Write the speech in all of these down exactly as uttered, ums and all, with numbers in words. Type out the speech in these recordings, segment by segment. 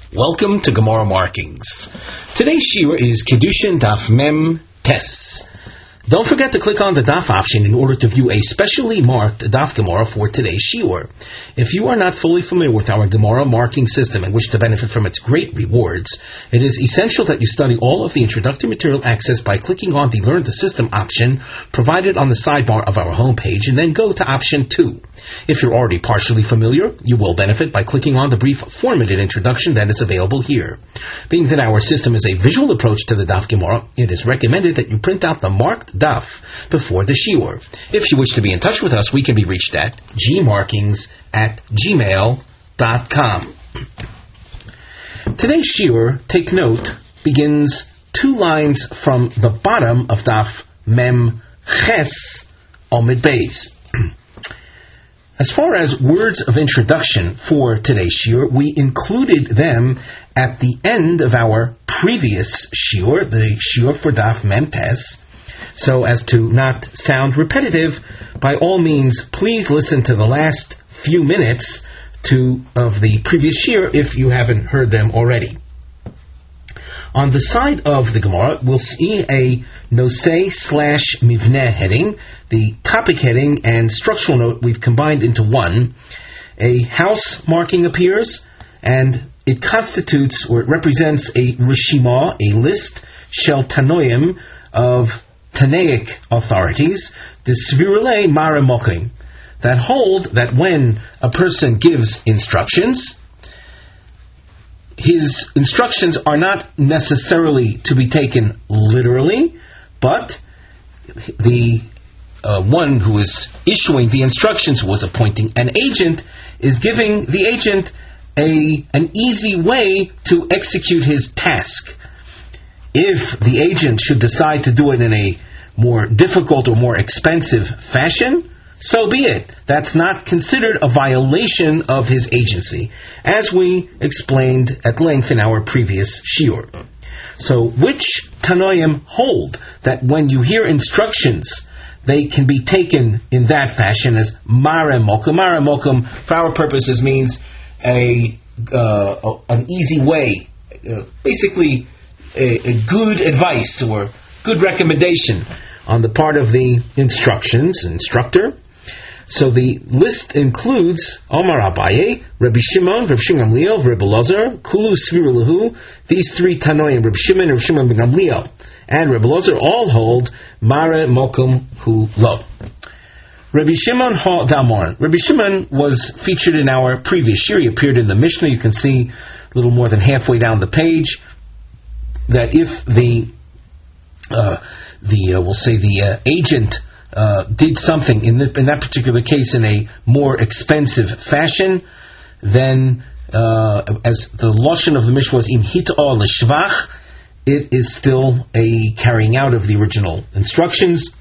Welcome to Gemara Markings. Today's shiur is Kedushin Daf Mem Tes. Don't forget to click on the Daf option in order to view a specially marked Daf Gemara for today's shiur. If you are not fully familiar with our Gemara marking system and wish to benefit from its great rewards, it is essential that you study all of the introductory material accessed by clicking on the Learn the System option provided on the sidebar of our homepage and then go to option two. If you're already partially familiar, you will benefit by clicking on the brief formatted introduction that is available here. Being that our system is a visual approach to the Daf Gemara, it is recommended that you print out the marked Daf before the shiur. If you wish to be in touch with us, we can be reached at gmarkings at gmail dot com. Today's shiur, take note, begins two lines from the bottom of Daf Mem Ches Omid Beis. As far as words of introduction for today's shiur, we included them at the end of our previous shiur, the shiur for Daf Mem Tes. So as to not sound repetitive, by all means, please listen to the last few minutes to of the previous shiur if you haven't heard them already. On the side of the Gemara, we'll see a Nosei slash Mivneh heading. The topic heading and structural note we've combined into one. A house marking appears, and it constitutes, or it represents a Rishima, a list, Shel Tanoim, of Tanaic authorities, the Svirulei Mare Mokim, that hold that when a person gives instructions, his instructions are not necessarily to be taken literally, but the uh, one who is issuing the instructions, who is appointing an agent, is giving the agent a an easy way to execute his task. If the agent should decide to do it in a more difficult or more expensive fashion, so be it. That's not considered a violation of his agency, as we explained at length in our previous shiur. So, which Tanoim hold that when you hear instructions, they can be taken in that fashion as Mare Mokum? Mare Mokum, for our purposes, means a uh, an easy way, uh, basically a, a good advice or good recommendation on the part of the instructions, instructor. So the list includes Omar Abaye, Rabbi Shimon, Rabbi Shimon Gamliel, Rabbi Elazar, Kulu Svirulahu, these three Tanoim, Rabbi Shimon, Rabbi Shimon ben Gamliel, and Rabbi Elazar all hold Mare Mokum Hu Lo. Rabbi Shimon Ha Damar. Rabbi Shimon was featured in our previous year. He appeared in the Mishnah. You can see a little more than halfway down the page that if the uh, the uh, we'll say the uh, agent Uh, did something in, this, in that particular case in a more expensive fashion, then uh, as the lashon of the Mishnah was im hit'ah l'shvach, it is still a carrying out of the original instructions,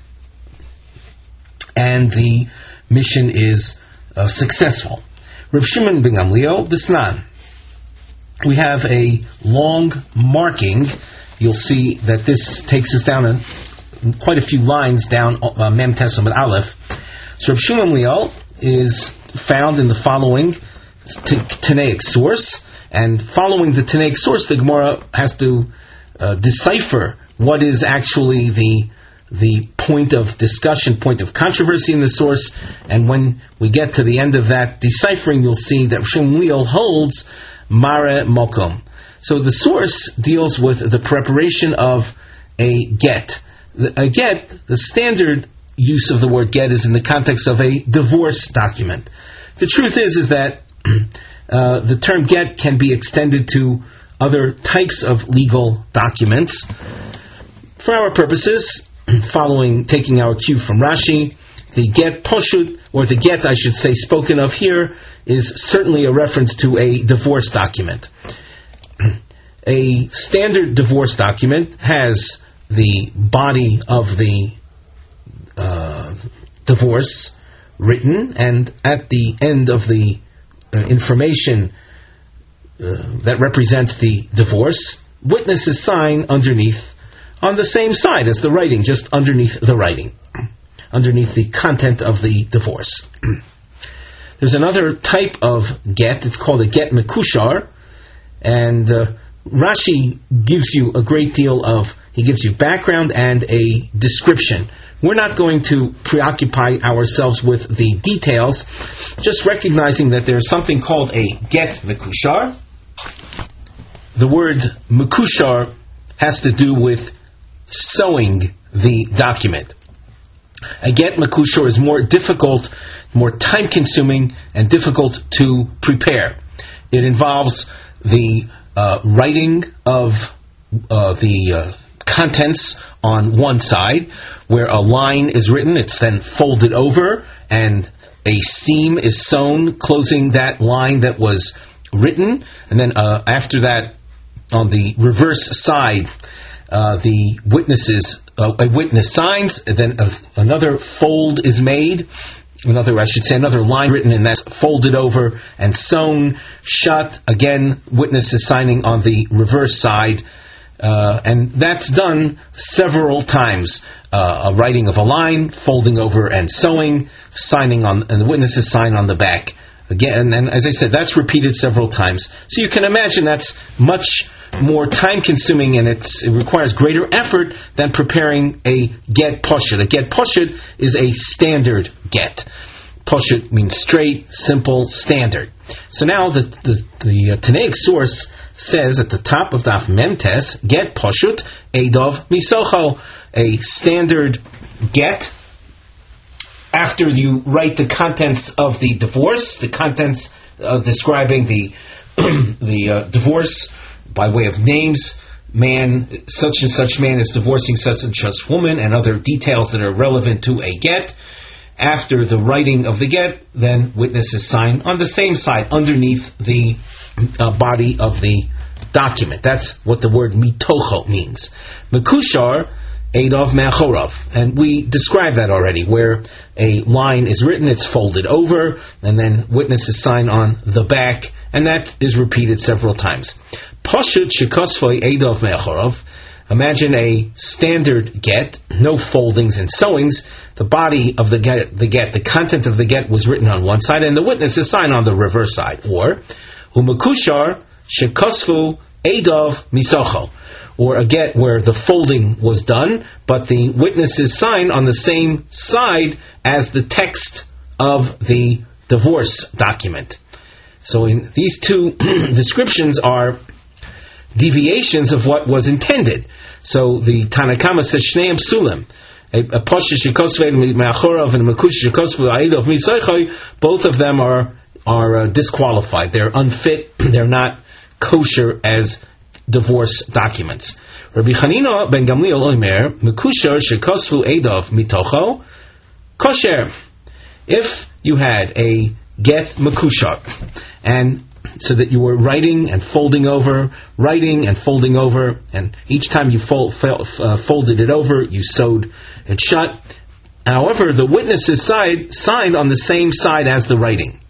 and the mission is uh, successful. Rav Shimon ben Gamliel, the Snan. We have a long marking. You'll see that this takes us down a quite a few lines down uh, Mem Tes Amud Aleph. So Rav Shimon Gamliel is found in the following t- Tanaic source, and following the Tanaic source, the Gemara has to uh, decipher what is actually the the point of discussion, point of controversy in the source, and when we get to the end of that deciphering, you'll see that Rav Shimon Gamliel holds Mare Mokum. So the source deals with the preparation of a get. A get, the standard use of the word get is in the context of a divorce document. The truth is, is that uh, the term get can be extended to other types of legal documents. For our purposes, following, taking our cue from Rashi, the get poshut, or the get, I should say, spoken of here, is certainly a reference to a divorce document. A standard divorce document has the body of the uh, divorce written, and at the end of the uh, information uh, that represents the divorce, witnesses sign underneath, on the same side as the writing, just underneath the writing, underneath the content of the divorce. There's another type of get, it's called a get mekushar, And uh, Rashi gives you a great deal of, he gives you background and a description. We're not going to preoccupy ourselves with the details, just recognizing that there's something called a get mekushar. The word mekushar has to do with sewing the document. A get mekushar is more difficult, more time-consuming, and difficult to prepare. It involves the uh, writing of uh, the uh, contents on one side, where a line is written, it's then folded over, and a seam is sewn closing that line that was written, and then uh, after that, on the reverse side, uh, the witnesses, uh, a witness signs, and then a, another fold is made, another, I should say, another line written, and that's folded over and sewn shut. Again, witness is signing on the reverse side. Uh, and that's done several times. Uh, a writing of a line, folding over and sewing, signing on, and the witnesses sign on the back. Again, and as I said, that's repeated several times. So you can imagine that's much more time-consuming, and it's, it requires greater effort than preparing a get poshut. A get poshut is a standard get. Poshut means straight, simple, standard. So now the the, the uh, Tanaic source says at the top of Daf Memtes, get poshut eidov misocho, a standard get. After you write the contents of the divorce, the contents uh, describing the the uh, divorce by way of names, man, such and such man is divorcing such and such woman, and other details that are relevant to a get. After the writing of the get, then witnesses sign on the same side, underneath the uh, body of the document. That's what the word mitocho means. Mekushar, eidov me'achorov. And we described that already, where a line is written, it's folded over, and then witnesses sign on the back, and that is repeated several times. Poshut shekosvoi eidov me'achorov. Imagine a standard get, no foldings and sewings. The body of the get, the get, the content of the get was written on one side, and the witnesses sign on the reverse side. Or, umekushar shekosvu eidov misocho. Or a get where the folding was done, but the witnesses sign on the same side as the text of the divorce document. So in these two descriptions are deviations of what was intended. So the Tanakama says Shneim Psulim, a posha shekosvei me'achorov and a mekush shekosvei eidov misocho. Both of them are are uh, disqualified. They're unfit. They're not kosher as divorce documents. Rabbi Chanina ben Gamliel omer mekusher shekosvu eidov mitocho kosher. If you had a get mekushar, and so that you were writing and folding over, writing and folding over, and each time you fold, uh, folded it over, you sewed it shut. However, the witnesses side signed on the same side as the writing.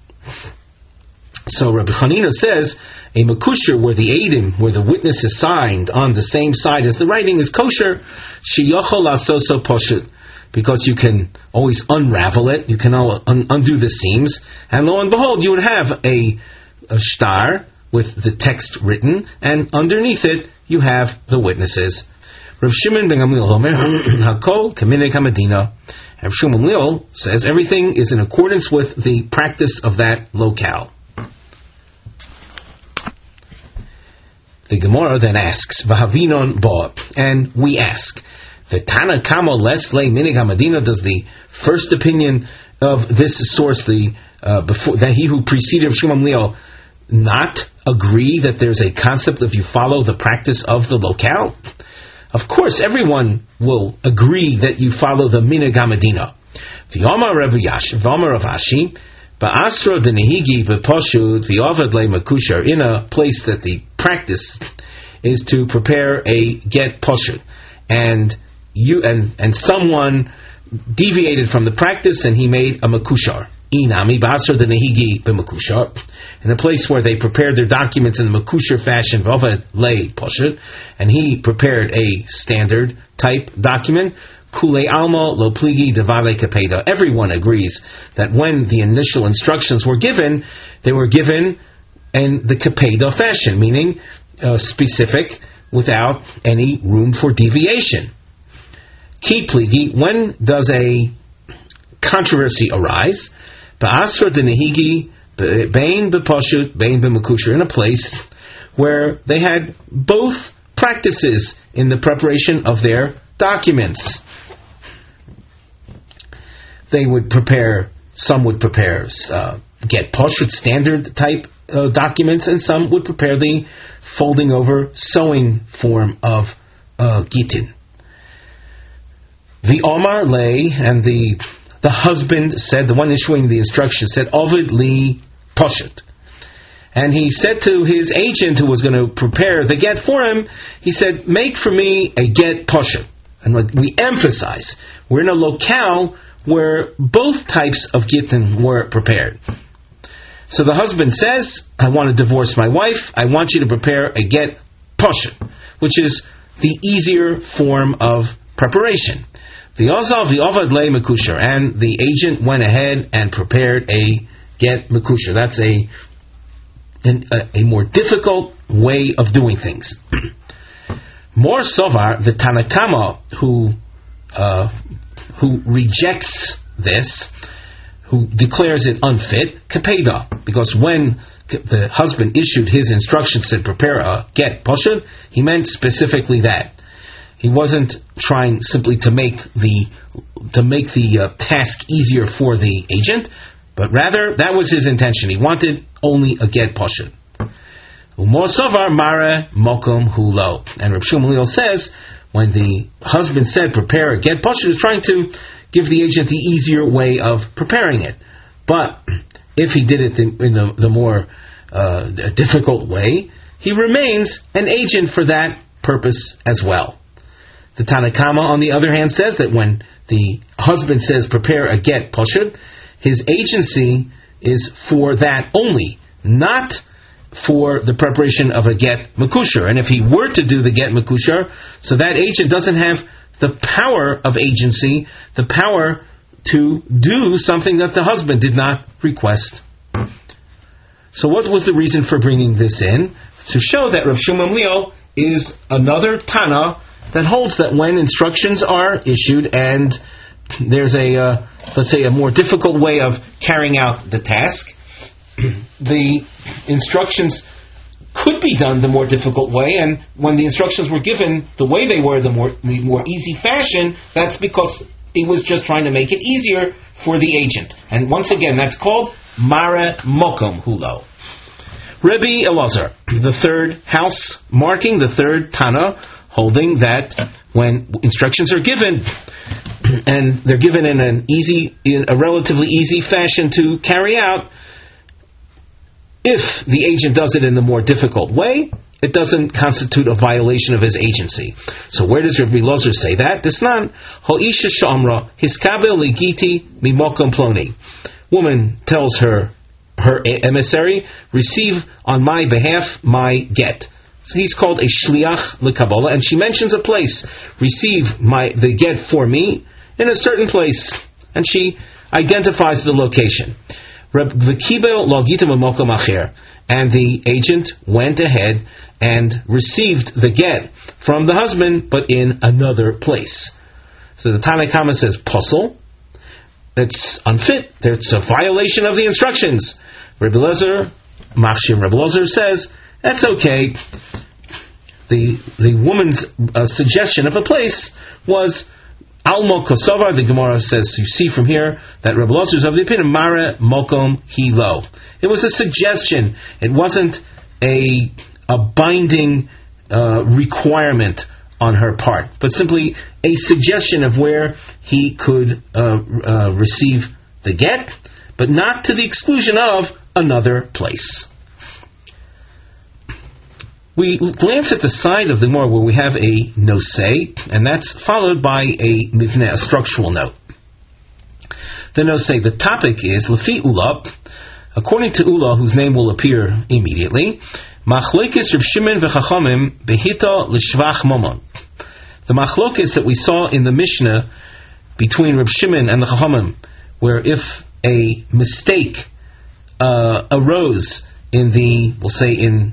So Rabbi Chanina says, a mekusher where the eidim, where the witness is signed on the same side as the writing, is kosher. Sheyochol asoso poshut, because you can always unravel it, you can un- undo the seams, and lo and behold, you would have a, a shtar with the text written, and underneath it you have the witnesses. Rav Shimon ben Gamliel Omer Hakol Kaminek Hamadina. Rav Shimon ben Gamliel says everything is in accordance with the practice of that locale. The Gemara then asks, V'havinon bo, and we ask, V'tana kamo les le minig hamadina, does the first opinion of this source, the uh, before that he who preceded Rav Shimon ben Gamliel, not agree that there's a concept of you follow the practice of the locale? Of course, everyone will agree that you follow the minig hamadina. V'yomar Rav Yash, v'yomar Rav Ashi, Ba'asro denehigi b'poshut v'yovad le makusher, in a place that the practice is to prepare a get poshut, and you and and someone deviated from the practice and he made a makushar. Inami ba'asro denehigi b'makushar, in a place where they prepared their documents in the makusher fashion, v'yovad le poshut, and he prepared a standard type document. Kule alma lo pligi devale kapeda. Everyone agrees that when the initial instructions were given, they were given in the Kapeda fashion, meaning uh, specific, without any room for deviation. Ki pligi, when does a controversy arise? Ba'asra denehigi bein b'pashut bein b'mekusher, in a place where they had both practices in the preparation of their documents. They would prepare, some would prepare uh, get pashut standard type uh, documents, and some would prepare the folding over sewing form of uh, gitin. The Omar lay, and the the husband said, the one issuing the instruction said, Ovid li pashut. And he said to his agent who was going to prepare the get for him, he said, make for me a get pashut. And we emphasize, we're in a locale where both types of gitin were prepared. So the husband says, I want to divorce my wife, I want you to prepare a get pashut, which is the easier form of preparation. The Ozav, the Ovad lei mekusher, and the agent went ahead and prepared a get mekusher. That's a, an, a a more difficult way of doing things. More Sovar, the Tanakama, who uh, who rejects this, who declares it unfit, kapeda, because when the husband issued his instructions to prepare a get pashut, he meant specifically that. He wasn't trying simply to make the to make the uh, task easier for the agent, but rather that was his intention. He wanted only a get pashut. Umosavar mare mokom hulo, and Reb Shmuel Gamliel says when the husband said prepare a get pashut, he was trying to give the agent the easier way of preparing it. But if he did it in, in the, the more uh, difficult way, he remains an agent for that purpose as well. The Tanakama, on the other hand, says that when the husband says prepare a get pashut, his agency is for that only, not for the preparation of a get mekusher. And if he were to do the get mekusher, so that agent doesn't have the power of agency, the power to do something that the husband did not request. So what was the reason for bringing this in? To show that Rav Shmuel Gamliel is another Tana that holds that when instructions are issued and there's a, uh, let's say, a more difficult way of carrying out the task, the instructions could be done the more difficult way, and when the instructions were given the way they were, the more the more easy fashion, that's because he was just trying to make it easier for the agent. And once again, that's called Mare Mokom Hulo. Rebbe Elazar, the third house, marking the third Tana, holding that when instructions are given, and they're given in an easy, in a relatively easy fashion to carry out, if the agent does it in the more difficult way, it doesn't constitute a violation of his agency. So where does Rabbi Elazar say that? Desnan ho'isha shamra hiskabel legiti mimokom ploni. Woman tells her her emissary, receive on my behalf my get. So he's called a shliach lekabbalah, and she mentions a place. Receive my the get for me in a certain place, and she identifies the location. And the agent went ahead and received the get from the husband, but in another place. So the Tanakhama says, posel, it's unfit, it's a violation of the instructions. Rebbe Elazar, Machshir Rebbe Elazar says, that's okay. The the woman's uh, suggestion of a place was Almo Kosovar. The Gemara says, you see from here that Rebbe Elazar is of the opinion Mare Mokom Hilo. It was a suggestion. It wasn't a a binding uh, requirement on her part, but simply a suggestion of where he could uh, uh, receive the get, but not to the exclusion of another place. We glance at the side of the Gemara where we have a nosei, and that's followed by a mivneh, a structural note. The nosei, the topic is Lefi Ula, according to Ula, whose name will appear immediately, Machlokes Reb Shimon v'Chachamim behita l'shvach momon. The machlokes that we saw in the Mishnah between Reb Shimon and the Chachamim, where if a mistake uh, arose in the, we'll say in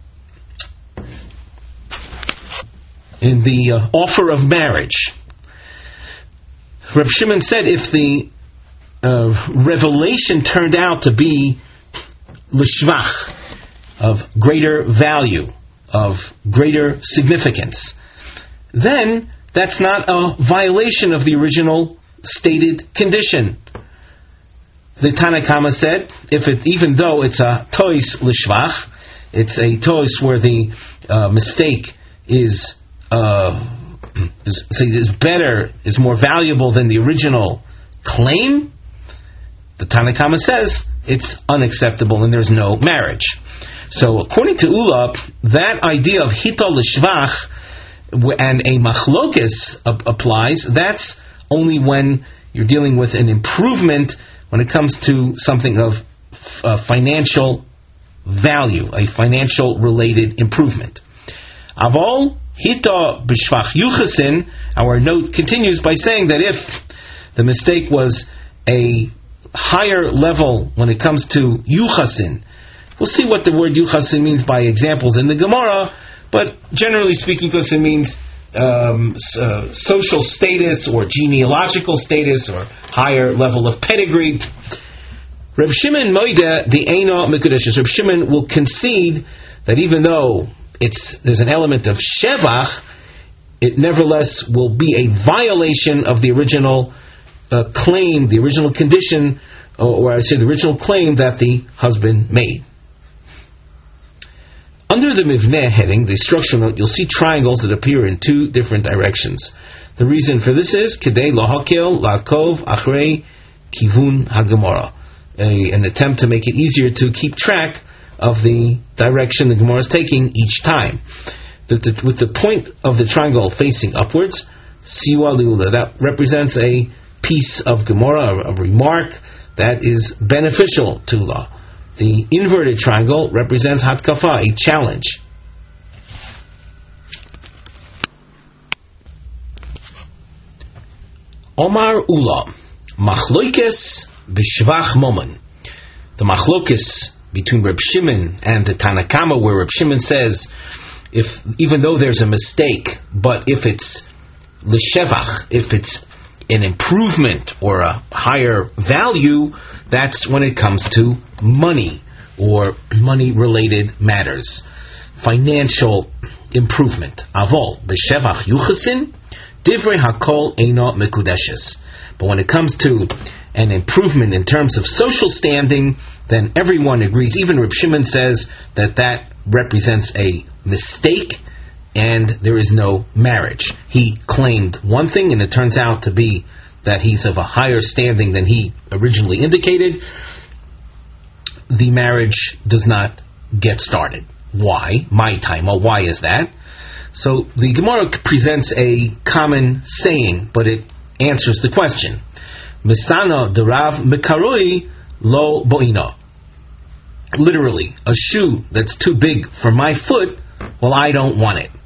in the uh, offer of marriage. Reb Shimon said if the uh, revelation turned out to be l'shvach, of greater value, of greater significance, then that's not a violation of the original stated condition. The Tanna Kama said, if it, even though it's a tois l'shvach, it's a tois where the uh, mistake is uh, is, is better, is more valuable than the original claim, the Tanna Kama says it's unacceptable and there's no marriage. So according to Ula, that idea of hito l'shvach and a machlokes applies. That's only when you're dealing with an improvement when it comes to something of uh, financial value, a financial related improvement. Avol hito b'shvach yuchasin, our note continues by saying that if the mistake was a higher level when it comes to yuchasin, we'll see what the word yuchasin means by examples in the Gemara, but generally speaking, because it means um, uh, social status or genealogical status or higher level of pedigree. Reb Shimon Moida the Eino Mekudeshes. Reb Shimon will concede that even though it's there's an element of shevach, it nevertheless will be a violation of the original uh, claim, the original condition, or I would say the original claim that the husband made. Under the Mivneh heading, the structural note, you'll see triangles that appear in two different directions. The reason for this is Kedei Lahakil Lakov Achrei Kivun HaGemara, an attempt to make it easier to keep track of the direction the Gemara is taking each time. The, the, with the point of the triangle facing upwards, Siwa Liula, that represents a piece of Gemara, a, a remark that is beneficial to law. The inverted triangle represents hatkafa, a challenge. Omar Ula, machloikes b'shvach momon. The machlokes between Reb Shimon and the Tanna Kama, where Reb Shimon says, if even though there's a mistake, but if it's l'shevach, if it's an improvement or a higher value, that's when it comes to money or money-related matters. Financial improvement. Avol, b'shevach yuchasin, divrei hakol eino mekudeshes. But when it comes to an improvement in terms of social standing, then everyone agrees. Even Reb Shimon says that that represents a mistake and there is no marriage. He claimed one thing and it turns out to be that he's of a higher standing than he originally indicated. The marriage does not get started. Why? My time. Well, why is that? So the Gemara presents a common saying, but it answers the question. Misana derav mekaroi lo boino. Literally, a shoe that's too big for my foot, well, I don't want it.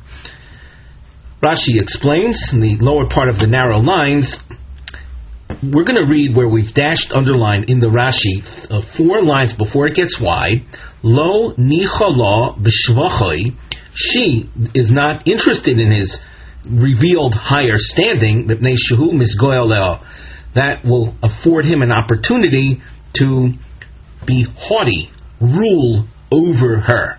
Rashi explains in the lower part of the narrow lines. We're going to read where we've dashed underlined in the Rashi uh, four lines before it gets wide. Lo nichala b'shvachoi. She is not interested in his revealed higher standing. Mipnei shehu misgoel leo. That will afford him an opportunity to be haughty, rule over her.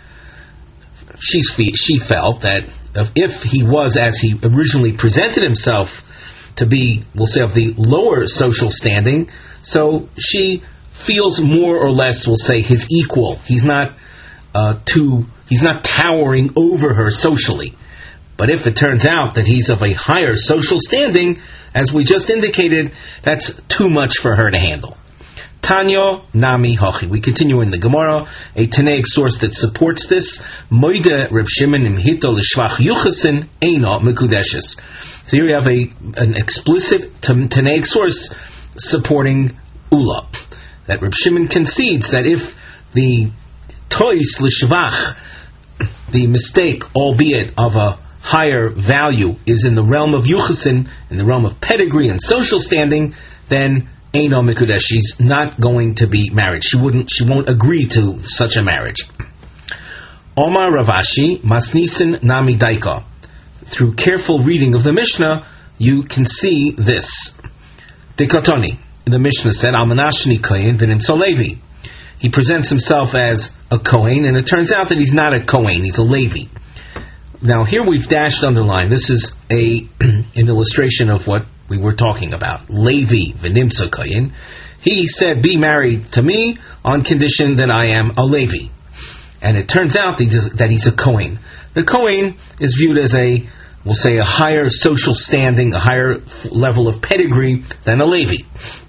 She's, she felt that if he was, as he originally presented himself, to be, we'll say, of the lower social standing, so she feels more or less, we'll say, his equal. He's not uh, too, he's not towering over her socially. But if it turns out that he's of a higher social standing, as we just indicated, that's too much for her to handle. Tanyo Nami Hochi. We continue in the Gemara, a Tanaic source that supports this. Moide Reb Shimon imhito l'shvach yuchasin eino mekudeshes. So here we have a an explicit Tanaic source supporting Ula. That Reb Shimon concedes that if the tois l'shvach, the mistake, albeit of a higher value, is in the realm of yuchasin, in the realm of pedigree and social standing, then Eino Mikudesh. She's not going to be married. She wouldn't. She won't agree to such a marriage. Omar Ravashi Masnisin Nami Daika. Through careful reading of the Mishnah, you can see this. Dekotoni. The Mishnah said, Almanashni Kohen V'nimtzo Levi. He presents himself as a Kohen, and it turns out that he's not a Kohen, he's a Levi. Now here we've dashed underline. This is a an illustration of what we were talking about. Levi V'nimtzo Kohen. He said, be married to me on condition that I am a Levi. And it turns out that he's a Kohen. The Kohen is viewed as a, we'll say, a higher social standing, a higher level of pedigree than a Levi.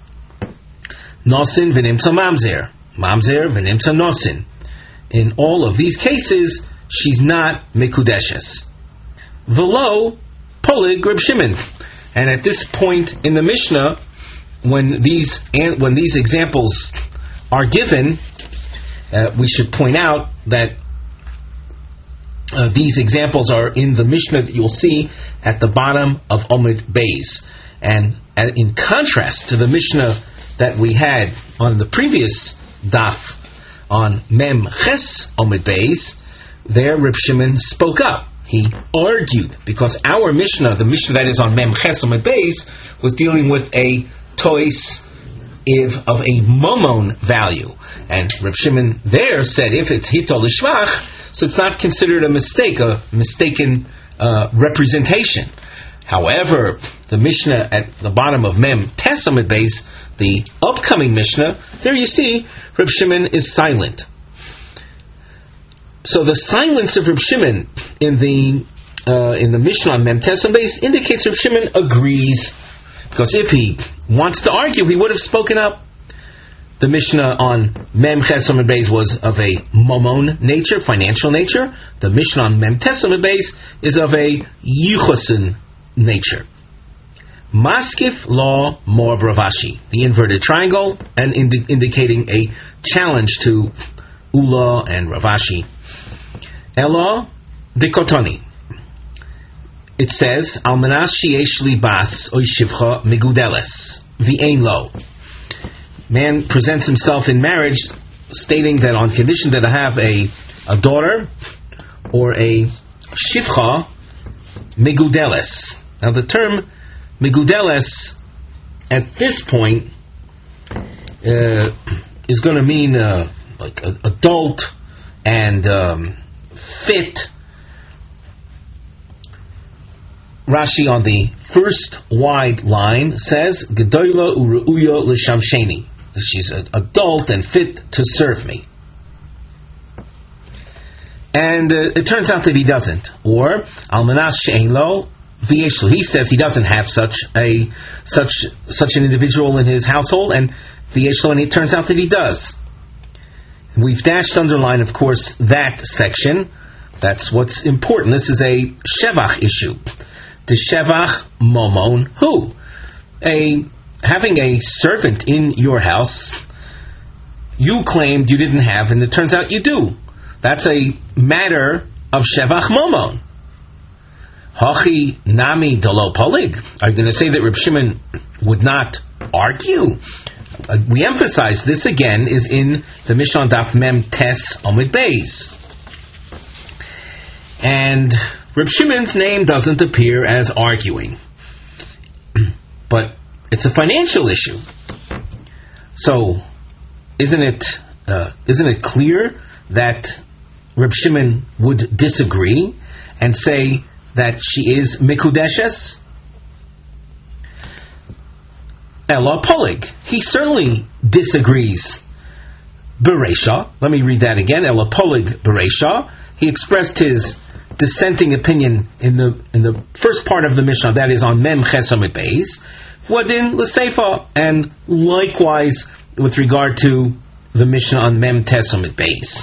Nosin v'nimtza mamzer. Mamzer v'nimtza nosin. In all of these cases, she's not mikudeshes. V'lo polig Reb Shimon. And at this point in the Mishnah, when these when these examples are given, uh, we should point out that Uh, these examples are in the Mishnah that you'll see at the bottom of Omid Beis. And uh, in contrast to the Mishnah that we had on the previous daf, on Mem Ches Omid Beis, there Reb Shimon spoke up. He argued, because our Mishnah, the Mishnah that is on Mem Ches Omid Beis, was dealing with a tois if of a momon value. And Reb Shimon there said, if it's hitol l'shvach, so it's not considered a mistake, a mistaken uh, representation. However, the Mishnah at the bottom of Mem Tes Amud Beis, the upcoming Mishnah, there you see Reb Shimon is silent. So the silence of Reb Shimon in the uh, in the Mishnah on Mem Tes Amud Beis indicates Reb Shimon agrees, because if he wants to argue, he would have spoken up. The Mishnah on Mem Ches Amud Beis was of a momon nature, financial nature. The Mishnah on Mem Tes Amud Beis is of a yichusin nature. Maskif law mor bravashi, the inverted triangle, and indi- indicating a challenge to Ula and Ravashi. Elo dikotoni. It says, Almanas sheyesh li bas oy shivcha megudeles v'ein lo. Man presents himself in marriage stating that on condition that I have a, a daughter or a shivcha megudeles. Now the term megudeles at this point uh, is going to mean uh, like a, adult and um, fit. Rashi on the first wide line says, Gedoyla u'ru'uya l'shamsheni. She's an adult and fit to serve me. And uh, it turns out that he doesn't. Or, Almanas she'ein lo v'yesh lo. He says he doesn't have such a such such an individual in his household, and v'yesh lo, and it turns out that he does. We've dashed underline, of course, that section. That's what's important. This is a shevach issue. The shevach momon who? A having a servant in your house you claimed you didn't have, and it turns out you do. That's a matter of shevach momon. Hachi nami delo polig. Are you going to say that Reb Shimon would not argue? Uh, we emphasize this again is in the Mishnah Daf Mem Tes Amud Beis. And Reb Shimon's name doesn't appear as arguing. But it's a financial issue. So, isn't it uh, isn't it clear that Reb Shimon would disagree and say that she is mikudeshes? Ela polig. He certainly disagrees. Bereisha. Let me read that again. Ela polig bereisha. He expressed his dissenting opinion in the in the first part of the Mishnah, that is on Mem Ches Amud Beis. Wadin l'seifa, and likewise with regard to the Mishnah on Mem Tes Amud Beis.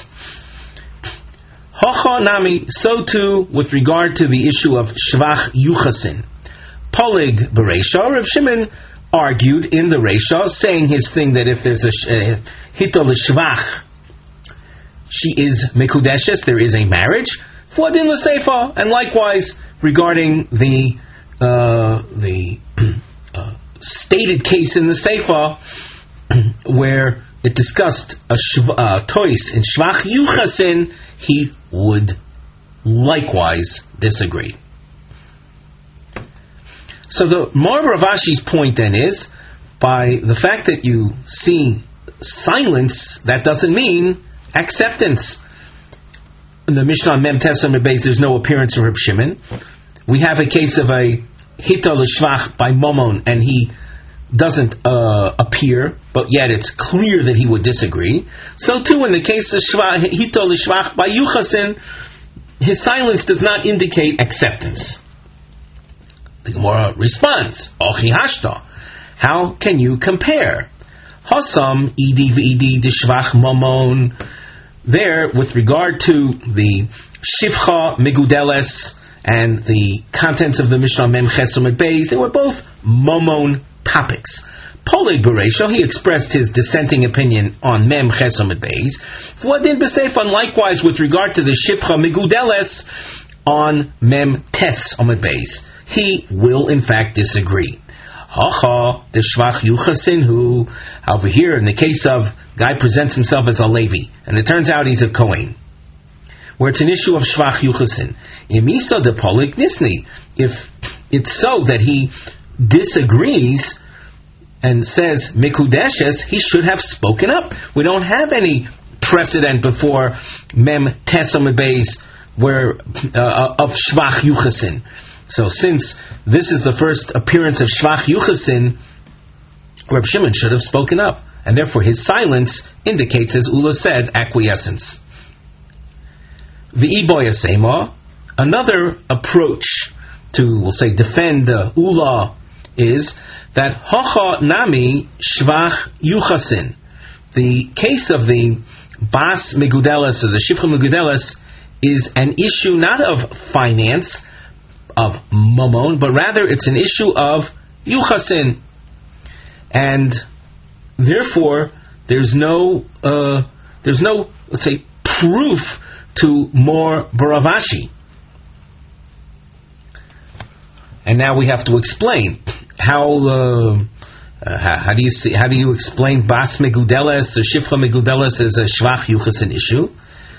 Hacha nami, so too with regard to the issue of shvach yuchasin. Polig bereisha. Rav Shimon argued in the Reisha, saying his thing that if there's a hitol shvach, she is mekudeshes, there is a marriage. Wadin l'seifa, and likewise regarding the uh, the uh, stated case in the Seifa where it discussed a shv- uh, tois in Shvach Yuchasin, he would likewise disagree. So the Mar Rav Ashi's point then is, by the fact that you see silence, that doesn't mean acceptance. In the Mishnah Mem Tesam Beis, there's no appearance of Reb Shimon. We have a case of a Hita L'Shvach by Momon, and he doesn't uh, appear, but yet it's clear that he would disagree. So too, in the case of Hita L'Shvach by Yuchasin, his silence does not indicate acceptance. The Gemara responds, Ochi Hashta, how can you compare? Hasam Idi V'Idi D'Shvach Momon. There, with regard to the Shivcha Megudeles and the contents of the Mishnah Mem Chesum et Beis, they were both Momon topics. Poleg Bereisha, he expressed his dissenting opinion on Mem Chesum et Beis. V'Adin B'Seifan, likewise with regard to the Shivcha Megudeles on Mem Tes Omet Beis, he will in fact disagree. Hacha, the Shvach Yuchasin, who, over here, in the case of guy presents himself as a Levi, and it turns out he's a Kohen, where it's an issue of Shvach Yuchasin. Imisa de Polik Nisni, if it's so that he disagrees and says Mikudeshes, he should have spoken up. We don't have any precedent before Mem Tesam Beis where uh, of Shvach Yuchasin. So since this is the first appearance of Shvach Yuchasin, Reb Shimon should have spoken up, and therefore his silence indicates, as Ula said, acquiescence. V'iboya Sema, another approach to, we'll say, defend uh, Ula is that Hacha Nami Shvach Yuchasin. The case of the Bas Megudeles or the Shivcha Megudeles is an issue not of finance, of Mamon, but rather it's an issue of Yuchasin. And therefore, there's no, uh, there's no, let's say, proof to more Baravashi. And now we have to explain how, uh, uh, how, how do you see, how do you explain Bas Megudeles or Shivcha Megudeles as a Shvach Yuchasin issue?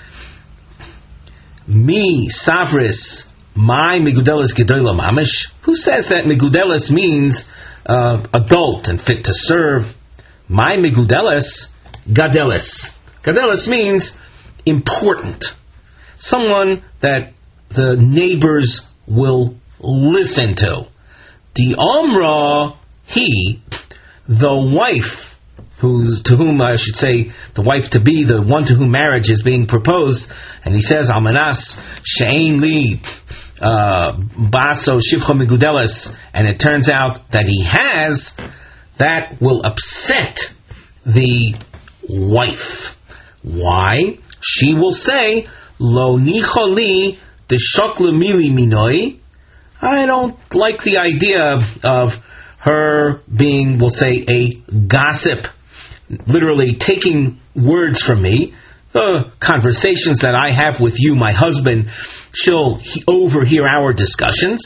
Mi Savris My Megudeles Gedola Mamish. Who says that Megudeles means uh, adult and fit to serve? My Megudeles Gadeles. Gadeles means important. Someone that the neighbors will listen to. The Amra, he, the wife, who's to whom I should say the wife to be, the one to whom marriage is being proposed, and he says Amanas She'ein Li Baso Shivcha Megudeles, and it turns out that he has, that will upset the wife. Why? She will say Lo Nicholi Deshoklu Mili Minoi. I don't like the idea of her being, we'll say, a gossip, literally taking words from me. The conversations that I have with you, my husband, she'll he- overhear our discussions.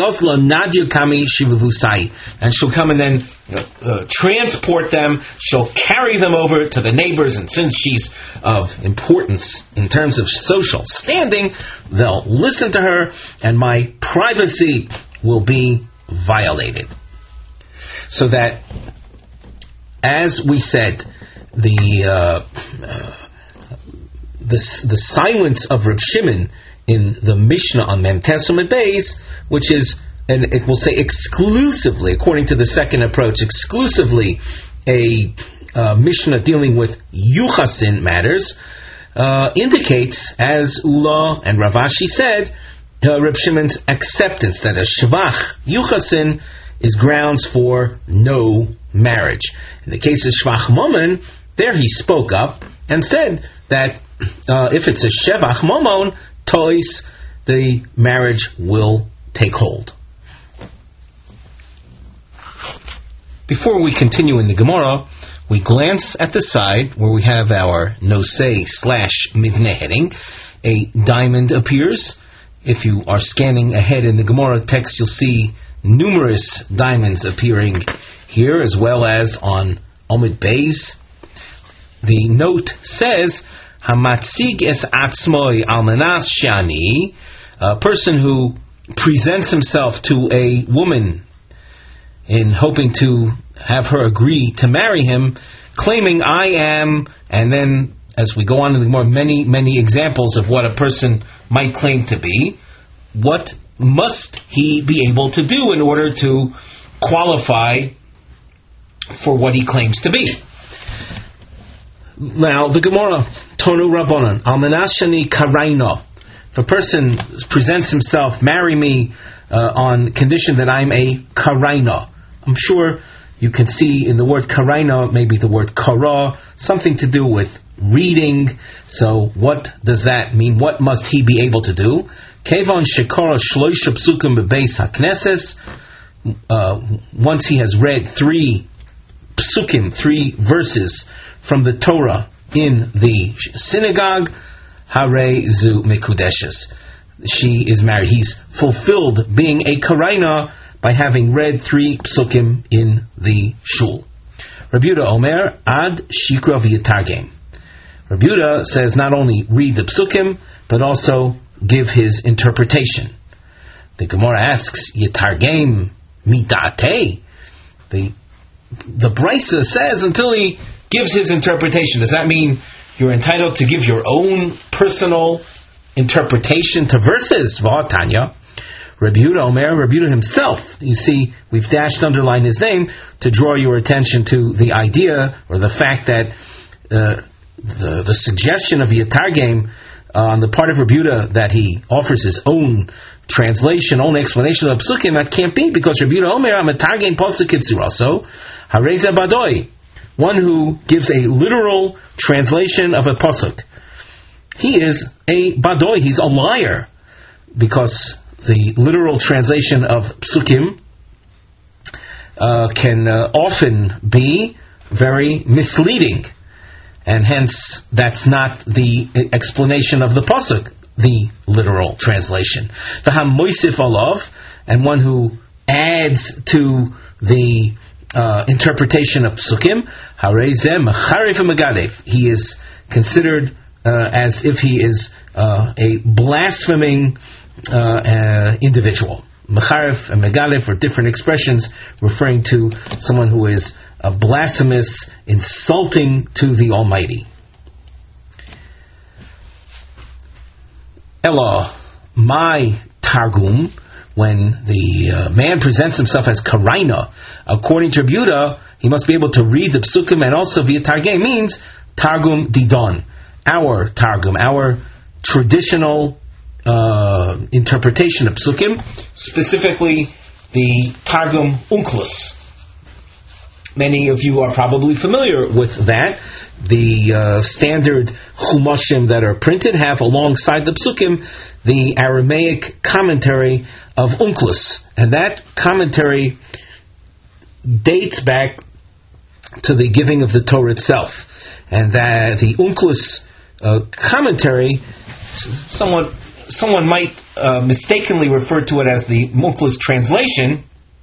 And she'll come and then uh, transport them. She'll carry them over to the neighbors, and since she's of importance in terms of social standing, they'll listen to her, and my privacy will be violated. So that, as we said, the uh, uh, the, the silence of Reb Shimon in the Mishnah on Mem Tesum et Beis, which is, and it will say exclusively, according to the second approach, exclusively a uh, Mishnah dealing with Yuchasin matters, uh, indicates, as Ula and Rav Ashi said, uh, Reb Shimon's acceptance that a Shvach Yuchasin is grounds for no marriage. In the case of Shvach Momon, there he spoke up and said that uh, if it's a Shevach Momon, tois, the marriage will take hold. Before we continue in the Gemara, we glance at the side where we have our nosei slash mivneh heading. A diamond appears. If you are scanning ahead in the Gemara text, you'll see numerous diamonds appearing here as well as on Omid Beis. The note says, Hamatzig es atzmoi almanas shani, a person who presents himself to a woman in hoping to have her agree to marry him, claiming I am, and then as we go on to the more many, many examples of what a person might claim to be, what must he be able to do in order to qualify for what he claims to be? Now, the Gemara, Tonu Rabbanan, Almanashani Karaino. If a person presents himself, marry me uh, on condition that I'm a Karaino. I'm sure you can see in the word Karaino, maybe the word Kara, something to do with reading. So what does that mean? What must he be able to do? Kevon Shekara Shloisha Psukim Bebeis HaKnesses. Once he has read three psukim, three verses from the Torah in the synagogue, Hare Zu Mekudeshes. She is married. He's fulfilled being a Karaina by having read three psukim in the shul. Rabbi Yehuda Omer, Ad Shikra V'Yitargem. Rabbi Yehuda says not only read the psukim, but also give his interpretation. The Gemara asks, Yitargem Midate. The the Brisa says until he gives his interpretation. Does that mean you're entitled to give your own personal interpretation to verses? V'atanya. Rabbi Yehuda Omer, Rabbi Yehuda himself, you see, we've dashed underline his name to draw your attention to the idea or the fact that uh, the, the suggestion of Yitargem uh, on the part of Rabbi Yehuda that he offers his own translation, own explanation of Psukim, that can't be, because Rabbi Yehuda Omer, Amatargem Posuk Kitzuraso, Hareza Badoi, one who gives a literal translation of a Pasuk. He is a Badoi, he's a liar, because the literal translation of Psukim uh, can uh, often be very misleading, and hence that's not the explanation of the Pasuk, the literal translation. The Hamoisif Alav, and one who adds to the uh, interpretation of Psukim, Harezem Charif Megadef. He is considered uh, as if he is uh, a blaspheming uh, uh, individual. Mecharif and Megalef are different expressions referring to someone who is uh, blasphemous, insulting to the Almighty. Ella, my Targum, when the uh, man presents himself as Karaina, according to Rabbi Yehuda, he must be able to read the Psukim, and also via Targum means Targum Didon, our Targum, our traditional uh, interpretation of Psukim, specifically the Targum Onkelos. Many of you are probably familiar with that. The uh, standard Chumashim that are printed have alongside the Psukim the Aramaic commentary of Onkelos, and that commentary dates back to the giving of the Torah itself, and that the Onkelos uh, commentary, somewhat someone might uh, mistakenly refer to it as the Onkelos translation.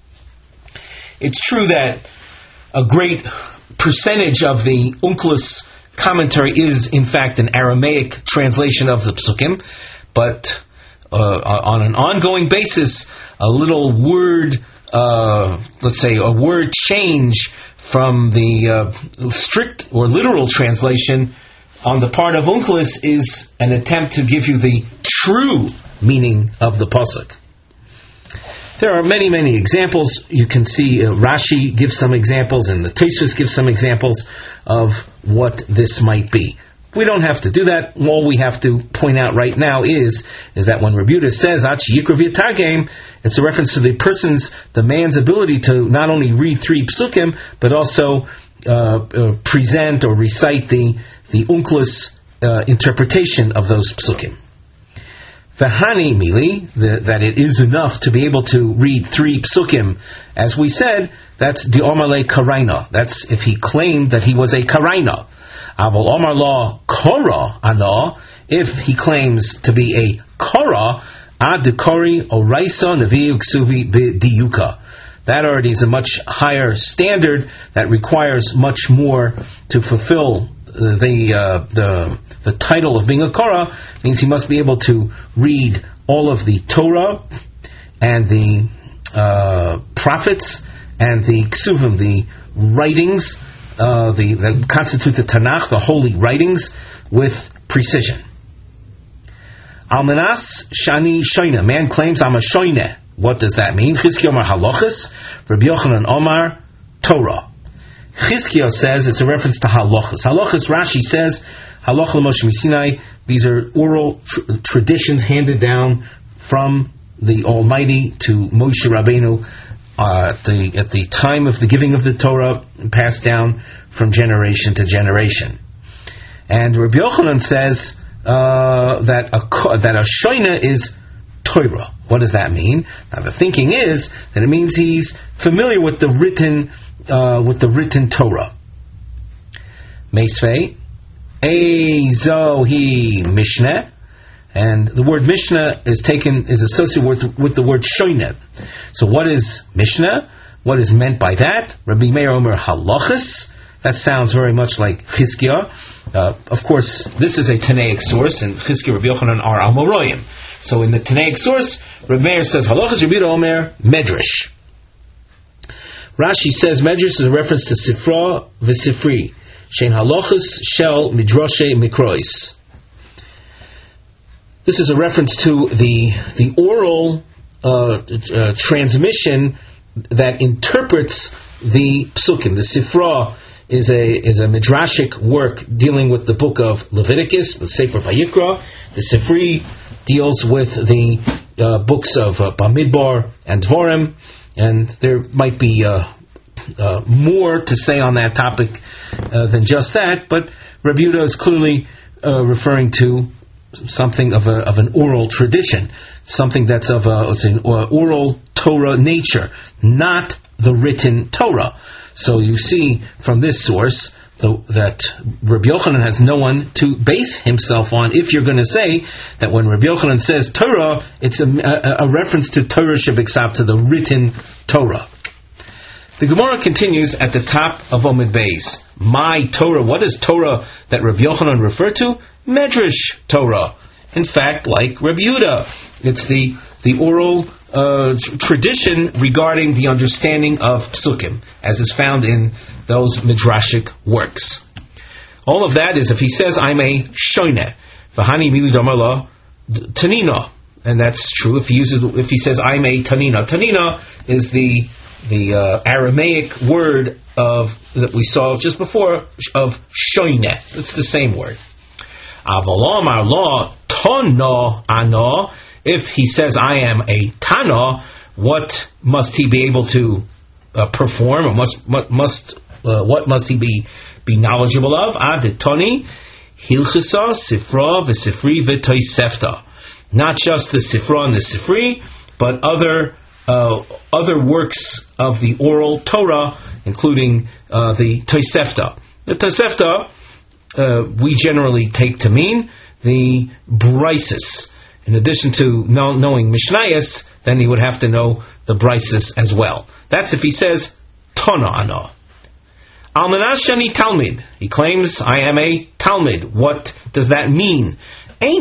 It's true that a great percentage of the Onkelos commentary is, in fact, an Aramaic translation of the Psukim, but uh, on an ongoing basis, a little word, uh, let's say, a word change from the uh, strict or literal translation on the part of Onkelos is an attempt to give you the true meaning of the pasuk. There are many, many examples. You can see uh, Rashi gives some examples, and the Tosfos gives some examples of what this might be. We don't have to do that. All we have to point out right now is is that when Rabbi Yehuda says Achi Yikra V'Yitargem, it's a reference to the person's, the man's ability to not only read three psukim, but also uh, uh, present or recite the the Onkelos uh, interpretation of those psukim. V'hani mili, that it is enough to be able to read three psukim, as we said, that's di omar le karaina. That's if he claimed that he was a karaina. Aval omar la kora ana, if he claims to be a kora, ad dekori oraisa nevi uksuvi b'diyuka. That already is a much higher standard that requires much more to fulfill the uh, the the title of being a Korah. Means he must be able to read all of the Torah and the uh, prophets and the Ksuvim, the writings, uh, the that constitute the Tanakh, the holy writings, with precision. Almanas shani shoyne. Man claims I'm a shoyne. What does that mean? Chizkiah Omar halachas, Rabbi Yochanan Omar Torah. Chizkiah says it's a reference to halachas. Halachas, Rashi says, halacha l'Moshe Sinai. These are oral tr- traditions handed down from the Almighty to Moshe Rabbeinu uh, at, the, at the time of the giving of the Torah, passed down from generation to generation. And Rabbi Yochanan says uh, that a that a shoyne is Torah. What does that mean? Now the thinking is that it means he's familiar with the written uh, with the written Torah. Meisvei Ezo hi Mishnah, and the word Mishnah is taken is associated with with the word shoyne. So what is Mishnah? What is meant by that? Rabbi Meir Omer halachas. That sounds very much like Chizkiah. Uh, of course, this is a Tanaic source, and Chizkiah and Rabbi Yochanan are Amoraim. So in the Tanaic source, Rabbi Meir says halachas, Rabbi Omer medrash. Rashi says medrash is a reference to Sifra v'Sifri. Shein halachas shel midrashe mikrois. This is a reference to the the oral uh, uh, transmission that interprets the psukim. The Sifra is a is a midrashic work dealing with the book of Leviticus, the Sefer Vayikra. The Sifri deals with the uh, books of uh, Bamidbar and Dvorim, and there might be uh, uh, more to say on that topic uh, than just that. But Rabbi Yehuda is clearly uh, referring to something of a of an oral tradition, something that's of a it's an oral Torah nature, not the written Torah. So you see from this source the, that Rabbi Yochanan has no one to base himself on. If you're going to say that when Rabbi Yochanan says Torah, it's a, a, a reference to Torah Shebiksav, to the written Torah. The Gemara continues at the top of Omid Beis. My Torah. What is Torah that Rabbi Yochanan referred to? Medrash Torah. In fact, like Rabbi Yehuda, it's the the oral uh, tr- tradition regarding the understanding of psukim, as is found in those midrashic works. All of that is if he says, I'm a shoyne, v'hani milu damala tanina, and that's true. If he uses, if he says, I'm a tanina, tanina is the the uh, Aramaic word of that we saw just before of shoyne. It's the same word. Avalam our law tono ano. If he says I am a tana, what must he be able to uh, perform? Or must must uh, what must he be be knowledgeable of? Adetoni hilchisa sifra v'sifri v'toisefta. Not just the sifra and the sifri, but other uh, other works of the oral Torah, including uh, the toisefta. The toisefta uh, we generally take to mean the brises. In addition to know, knowing Mishnayos, then he would have to know the brises as well. That's if he says Tana ano. Almanashani Talmid. He claims I am a Talmid. What does that mean? We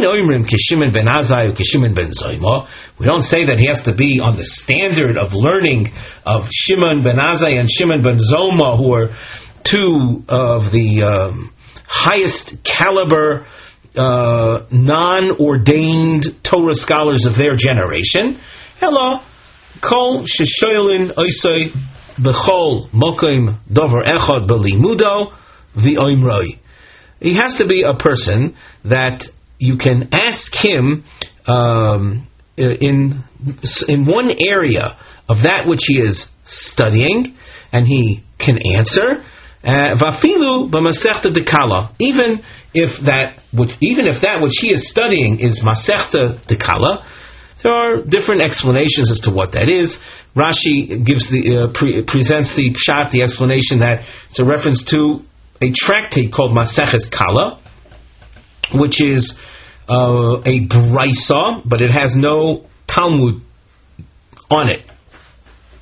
don't say that he has to be on the standard of learning of Shimon ben Azai and Shimon ben Zoma, who are two of the um, highest caliber Uh, non-ordained Torah scholars of their generation. Hello, kol sheshoylin oisay bechol mokim dover echad belimudo v'oimroi. He has to be a person that you can ask him um, in in one area of that which he is studying, and he can answer. Vafilu b'masechta dekala, even if that which even if that which he is studying is masechta dekala, there are different explanations as to what that is. Rashi gives the uh, pre- presents the pshat, the explanation that it's a reference to a tractate called Maseches Kala, which is uh, a brisa, but it has no Talmud on it.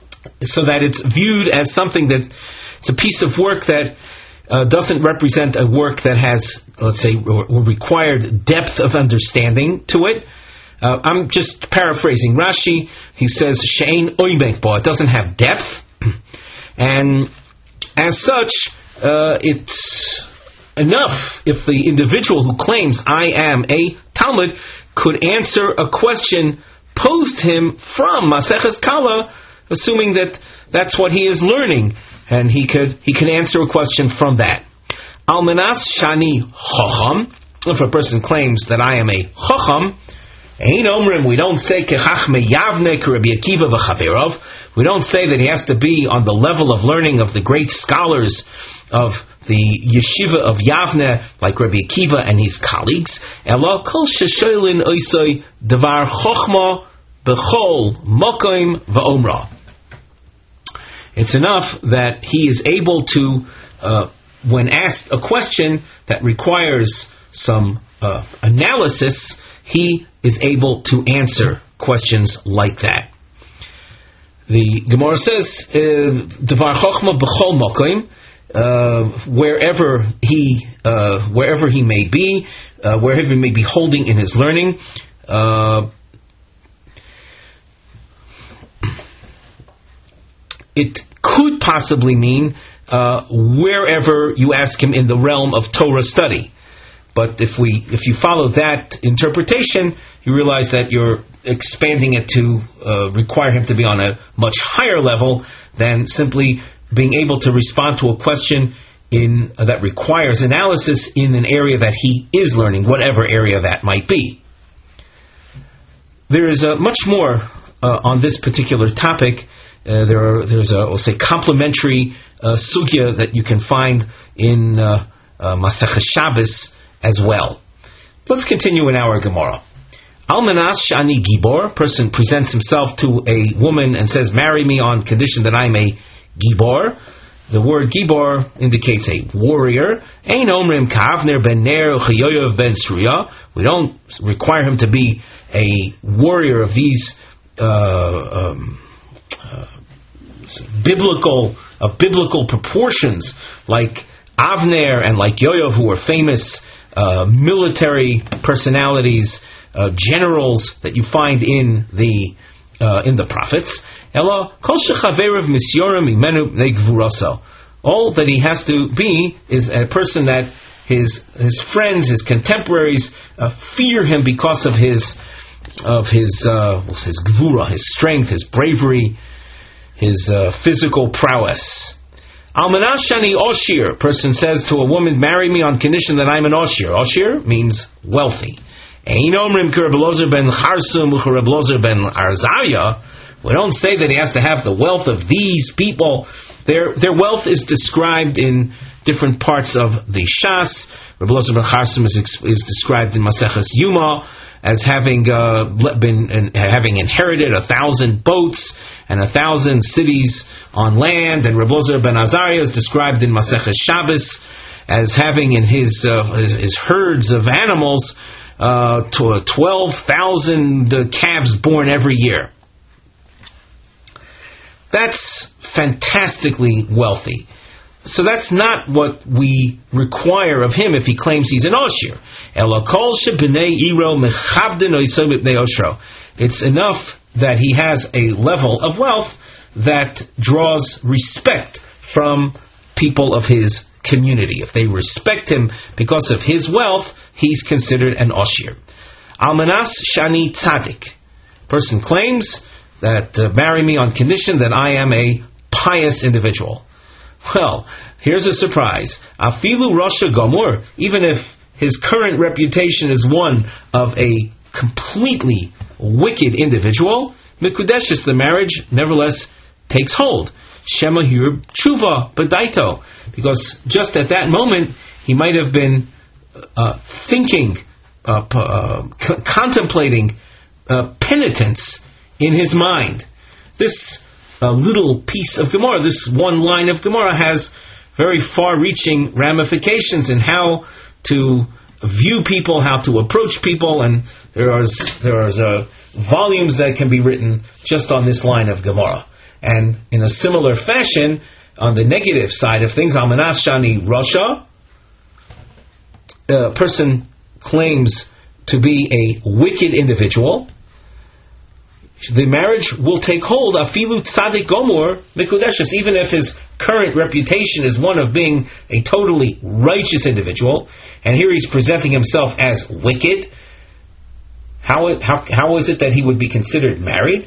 so that it's viewed as something that it's a piece of work that uh, doesn't represent a work that has, let's say, or, or required depth of understanding to it. Uh, I'm just paraphrasing Rashi. He says, She'ein oimek bo, it doesn't have depth. And as such, uh, it's enough if the individual who claims I am a Talmud could answer a question posed him from Maseches Kala, assuming that that's what he is learning, and he could he can answer a question from that. Almanas shani chacham. If a person claims that I am a chacham, ein omrim, we don't say kechachme yavne k'Rabbi Akiva v'chaverov. We don't say that he has to be on the level of learning of the great scholars of the yeshiva of Yavne, like Rabbi Akiva and his colleagues. Ela kol sheshoylin oisoi devar chochma bechol mokoim va'omra. It's enough that he is able to, uh, when asked a question that requires some uh, analysis, he is able to answer questions like that. The Gemara says, "Devar chochma b'chol mokoim," wherever he, uh, wherever he may be, uh, wherever he may be holding in his learning. Uh, it could possibly mean uh, wherever you ask him in the realm of Torah study. But if we, if you follow that interpretation, you realize that you're expanding it to uh, require him to be on a much higher level than simply being able to respond to a question in uh, that requires analysis in an area that he is learning, whatever area that might be. There is uh, much more uh, on this particular topic. Uh, there are, there's a, we'll say, complementary uh, sugya that you can find in uh, uh, Masechah Shabbos as well. Let's continue in our Gemara. Almanas shani gibor, person presents himself to a woman and says, marry me on condition that I'm a gibor. The word gibor indicates a warrior. Ein omrim ka'avner ben ner u'chayoyov ben sruya. We don't require him to be a warrior of these uh, um, uh, biblical of biblical proportions, like Avner and like Yoav, who were famous uh, military personalities, uh, generals that you find in the uh, in the prophets. Ella kol shechaverev misyorim imenu bnei gvuraso. All that he has to be is a person that his his friends, his contemporaries, uh, fear him because of his of his uh, his gvura, his strength, his bravery, his uh, physical prowess. Almanas shani oshir. Person says to a woman, marry me on condition that I'm an oshir. Oshir means wealthy. Ein omrim k'Reb Elazar ben Charsum u'Reb Elazar ben Arzaya. We don't say that he has to have the wealth of these people. Their their wealth is described in different parts of the Shas. Reb Elazar ben Charsum is, is described in Maseches Yuma as having uh, been uh, having inherited a thousand boats and a thousand cities on land, and Reb Elazar ben Azariah is described in Maseches Shabbos as having in his uh, his, his herds of animals uh, to twelve thousand uh, calves born every year. That's fantastically wealthy. So that's not what we require of him if he claims he's an Oshir. It's enough that he has a level of wealth that draws respect from people of his community. If they respect him because of his wealth, he's considered an Oshir. Almanas shani tzadik. Person claims that uh, marry me on condition that I am a pious individual. Well, here's a surprise. Afilu Rasha Gomor, even if his current reputation is one of a completely wicked individual, Mikudeshes, the marriage nevertheless takes hold. Shema Hir Tshuva Badaito, because just at that moment he might have been uh, thinking, uh, uh, c- contemplating uh, penitence in his mind. This uh, little piece of Gemara, this one line of Gemara, has very far-reaching ramifications in how to view people, how to approach people, and there are there are uh, volumes that can be written just on this line of Gemara. And in a similar fashion, on the negative side of things, Almanas Shani Rasha, a person claims to be a wicked individual, the marriage will take hold, afilu tzadik gomor mikudeshes, even if his current reputation is one of being a totally righteous individual, and here he's presenting himself as wicked. How how how is it that he would be considered married?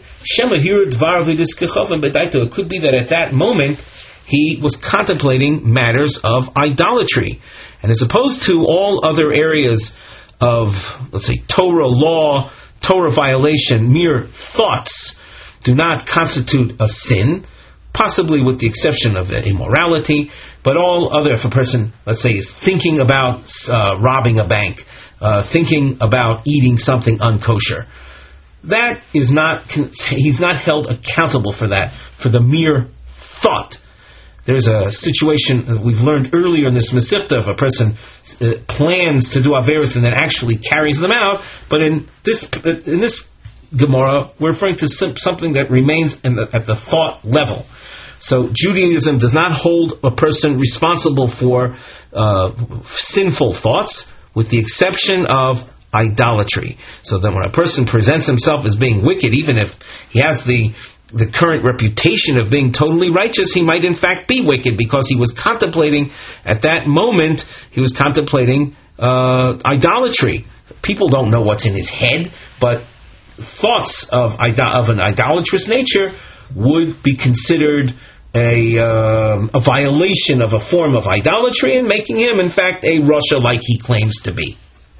It could be that at that moment he was contemplating matters of idolatry, and as opposed to all other areas of, let's say, Torah law, Torah violation, mere thoughts do not constitute a sin, possibly with the exception of immorality, but all other, if a person, let's say, is thinking about uh, robbing a bank, uh, thinking about eating something unkosher, that is not, he's not held accountable for that, for the mere thought. There's a situation that we've learned earlier in this Masechta of a person uh, plans to do Averos and then actually carries them out. But in this in this Gemara, we're referring to something that remains in the, at the thought level. So Judaism does not hold a person responsible for uh, sinful thoughts, with the exception of idolatry. So that when a person presents himself as being wicked, even if he has the the current reputation of being totally righteous, he might in fact be wicked, because he was contemplating, at that moment, he was contemplating uh, idolatry. People don't know what's in his head, but thoughts of, of an idolatrous nature would be considered a, uh, a violation of a form of idolatry, and making him in fact a Rasha like he claims to be.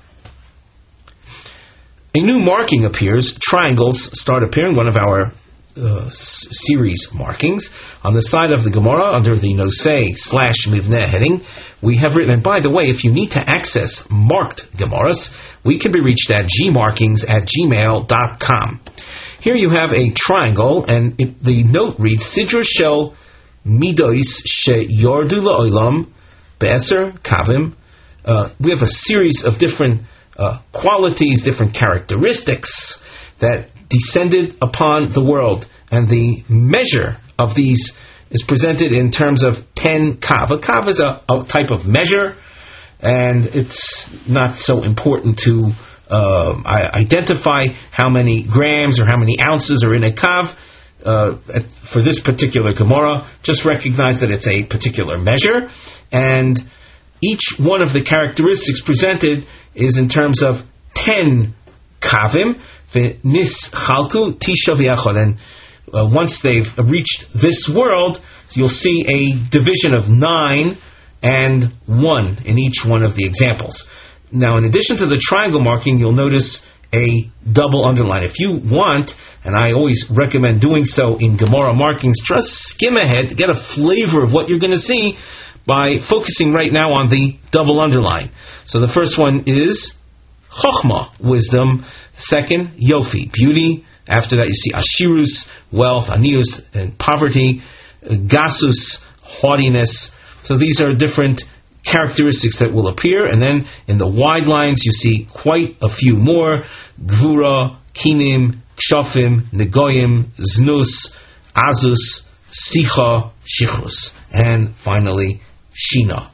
A new marking appears. Triangles start appearing, one of our Uh, s- series markings. On the side of the Gemara, under the Nosei slash Mivneh heading, we have written, and by the way, if you need to access marked Gemaras, we can be reached at gmarkings at gmail dot com. Here you have a triangle, and it, the note reads, Sidra shel midois she yordu la'olam be'eser kavim. Uh, we have a series of different uh, qualities, different characteristics that descended upon the world, and the measure of these is presented in terms of ten kav. A kav is a, a type of measure, and it's not so important to uh, identify how many grams or how many ounces are in a kav. Uh, for this particular Gemara, just recognize that it's a particular measure, and each one of the characteristics presented is in terms of ten kavim. Nis chalku tisha v'yachol, and uh, once they've reached this world, you'll see a division of nine and one in each one of the examples. Now, in addition to the triangle marking, you'll notice a double underline. If you want, and I always recommend doing so in Gemara markings, just skim ahead to get a flavor of what you're going to see by focusing right now on the double underline. So the first one is Chochmah, wisdom. Second, Yofi, beauty. After that you see Ashirus, wealth, Anius, and poverty. Gasus, haughtiness. So these are different characteristics that will appear. And then in the wide lines you see quite a few more. Gvura, Kinim, Kshafim, Negoyim, Znus, Azus, Sicha, Shichrus. And finally, Shina.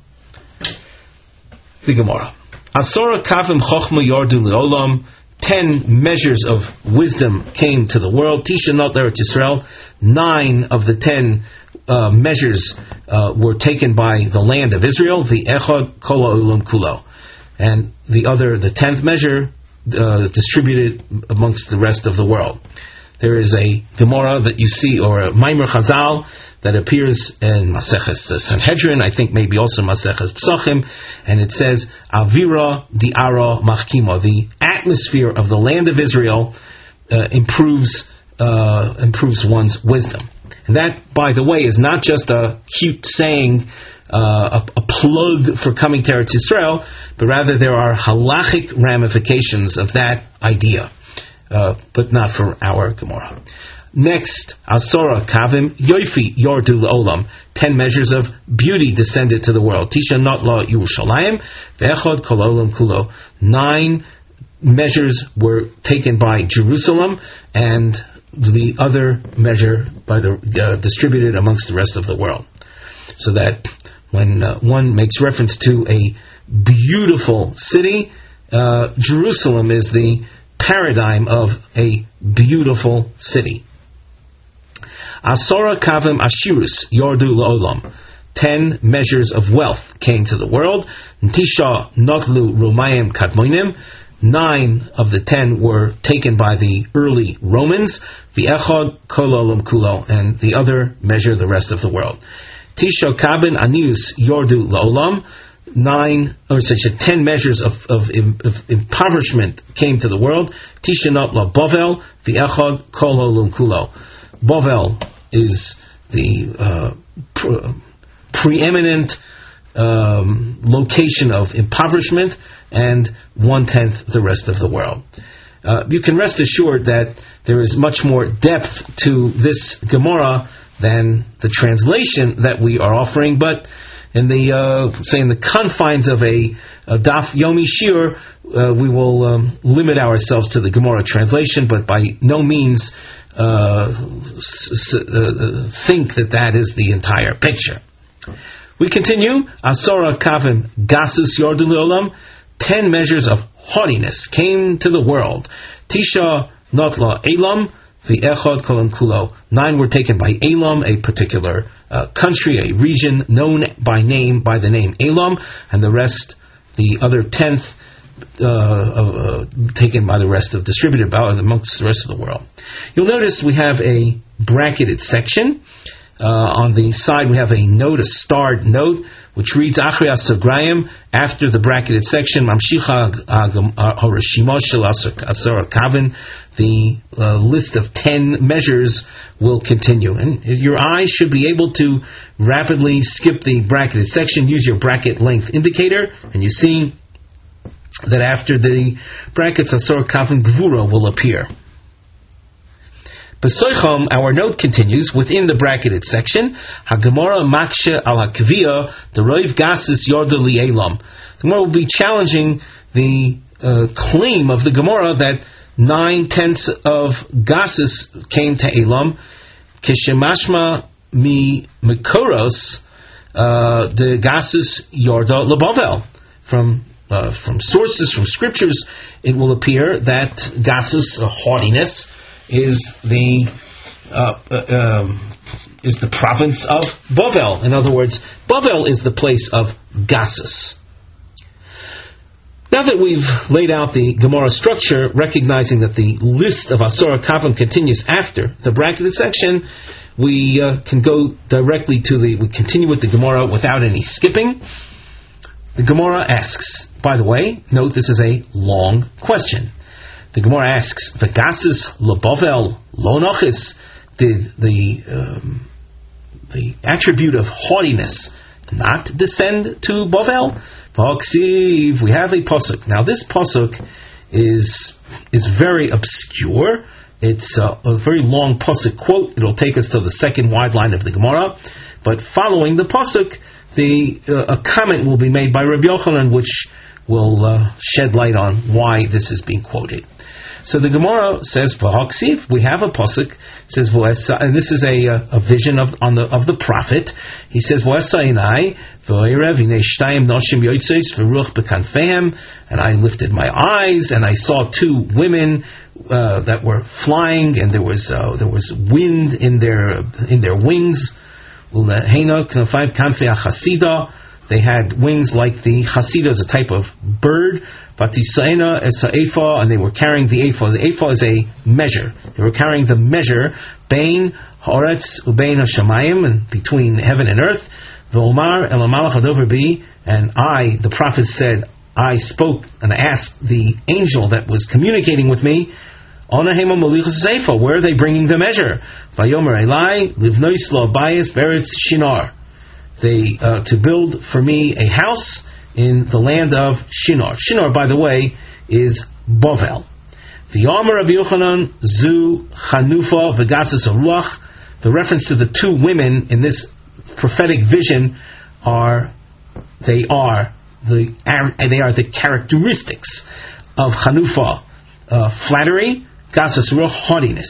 The Gemara. Asora kavim chochma yordu leolam. Ten measures of wisdom came to the world. Tisha not there at Yisrael. Nine of the ten uh, measures uh, were taken by the land of Israel. The echad kol ha'olam kulo, and the other, the tenth measure, uh, distributed amongst the rest of the world. There is a Gemara that you see, or a Maimer Chazal, that appears in Maseches Sanhedrin, I think maybe also Maseches Psachim, and it says, Avira di'ara machkima, the atmosphere of the land of Israel uh, improves uh, improves one's wisdom. And that, by the way, is not just a cute saying, uh, a, a plug for coming to Eretz Yisrael, but rather there are halachic ramifications of that idea, uh, but not for our Gemara. Next, Asora Kavim Yoifi Yordu Olam. Ten measures of beauty descended to the world. Tisha Not La Yerushalayim Ve'echad Kol Olam Kulo. Nine measures were taken by Jerusalem, and the other measure by the uh, distributed amongst the rest of the world. So that when uh, one makes reference to a beautiful city, uh, Jerusalem is the paradigm of a beautiful city. Asora kavim ashirus yordu la'olam. Ten measures of wealth came to the world. Tisha notlu romayim kadmonim. Nine of the ten were taken by the early Romans. V'echad kol olam kulo, and the other measure the rest of the world. Tisha kabin anius yordu la'olam. Nine, or such a ten measures of, of, of impoverishment came to the world. Tisha not la bovel v'echad kol olam kulo. Bovel is the uh, pre- preeminent um, location of impoverishment, and one-tenth the rest of the world. Uh, you can rest assured that there is much more depth to this Gemara than the translation that we are offering, but in the, uh, say, in the confines of a, a Daf Yomi Shir, uh, we will um, limit ourselves to the Gemara translation, but by no means uh, s- uh, think that that is the entire picture. We continue. Asora kavim gasus yordu le'olam. Ten measures of haughtiness came to the world. Tisha notla elam v'echad kolam kulo. Nine were taken by Elam, a particular uh, country, a region known by name by the name Elam, and the rest, the other tenth, uh, uh, taken by the rest of distributed amongst the rest of the world. You'll notice we have a bracketed section. Uh, on the side we have a note, a starred note, which reads Achri Asagrayim, after the bracketed section, Mamshicha Harashima Shel Asara Kavin, the uh, list of ten measures will continue. And your eyes should be able to rapidly skip the bracketed section. Use your bracket length indicator, and you see that after the brackets, Asara Kavin Gvura will appear. Besoichom, our note continues within the bracketed section. Hagemara makshe al hakviya the roiv gasis yorda li elam. The Gemara will be challenging the uh, claim of the Gemara that nine tenths of gasis came to Elam. Kishemashma mi mikoros the gasis yorda lebavel. From uh, from sources, from scriptures, it will appear that gasus, uh, haughtiness, is the uh, uh, um, is the province of Bavel. In other words, Bavel is the place of gasus. Now that we've laid out the Gemara structure, recognizing that the list of Asora Kavim continues after the bracketed section, we uh, can go directly to the, we continue with the Gemara without any skipping. The Gemara asks, by the way, note this is a long question. The Gemara asks, "V'gasus leBavel lo nochis." Did the um, the attribute of haughtiness not descend to Bavel? V'haksiv, we have a pasuk. Now this pasuk is is very obscure. It's a, a very long pasuk quote. It'll take us to the second wide line of the Gemara. But following the pasuk, the uh, a comment will be made by Rabbi Yochanan, which will uh, shed light on why this is being quoted. So the Gemara says, "V'haksiv." We have a pasuk. It says, and this is a, a vision of on the of the prophet. He says, "V'esainai v'oirev hinei shtayim noshim yotzos v'ruach bekanfehem." And I lifted my eyes, and I saw two women uh, that were flying, and there was uh, there was wind in their in their wings. Uleheina knafayim kanfei chasida. They had wings like the chasida, is a type of bird. Vatisaena es ha'efa, and they were carrying the ephah. The ephah is a measure. They were carrying the measure bein haaretz ubein hashamayim, and between heaven and earth. V'omar el hamalach hadover bi, and I, the prophet, said, I spoke and asked the angel that was communicating with me, Onahema molichas ephah, where are they bringing the measure? Vayomer elai livnois lo bayis beretz shinar. They uh, to build for me a house in the land of Shinar. Shinar, by the way, is Bavel. V'yomer Rabbi Yochanan zu chanufa v'gasus haruach. The reference to the two women in this prophetic vision are they are the they are the characteristics of chanufa, uh, flattery, gasus haruach, haughtiness.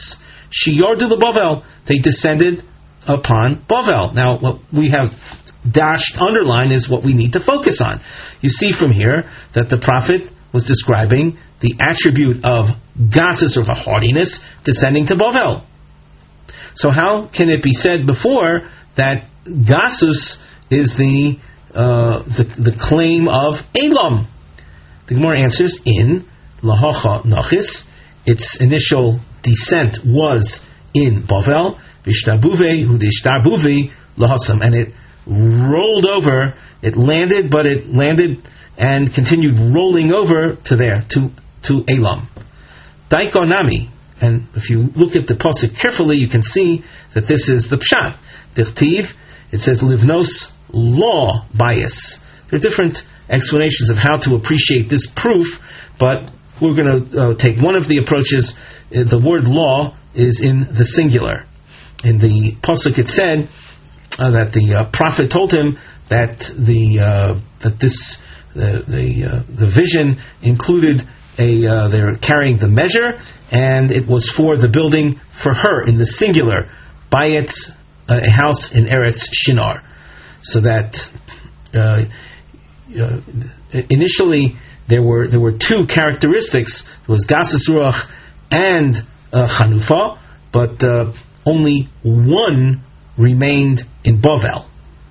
Shiyordu leBavel, they descended upon Bavel. Now, what we have dashed underline is what we need to focus on. You see from here that the prophet was describing the attribute of gasus, or haughtiness, descending to Bavel. So how can it be said before that gasus is the uh, the, the claim of Elam? The Gemara answers, in Lahacha Nachis, its initial descent was in Bavel, Vishtabuve Hudishtabuve Lahasam, and it rolled over, it landed, but it landed and continued rolling over to there, to, to Elam. Daikonami, and if you look at the pasuk carefully, you can see that this is the pshat. Dichtiv, it says livnos law bias. There are different explanations of how to appreciate this proof, but we're going to uh, take one of the approaches. Uh, the word law is in the singular. In the pasuk it said uh, that the uh, prophet told him that the uh, that this uh, the uh, the vision included a uh, they're carrying the measure, and it was for the building for her in the singular, Bayet, uh, a house in Eretz Shinar. So that uh, uh, initially there were there were two characteristics. There was Gasus Ruach and uh, Chanufa, but uh, only one remained in Bavel.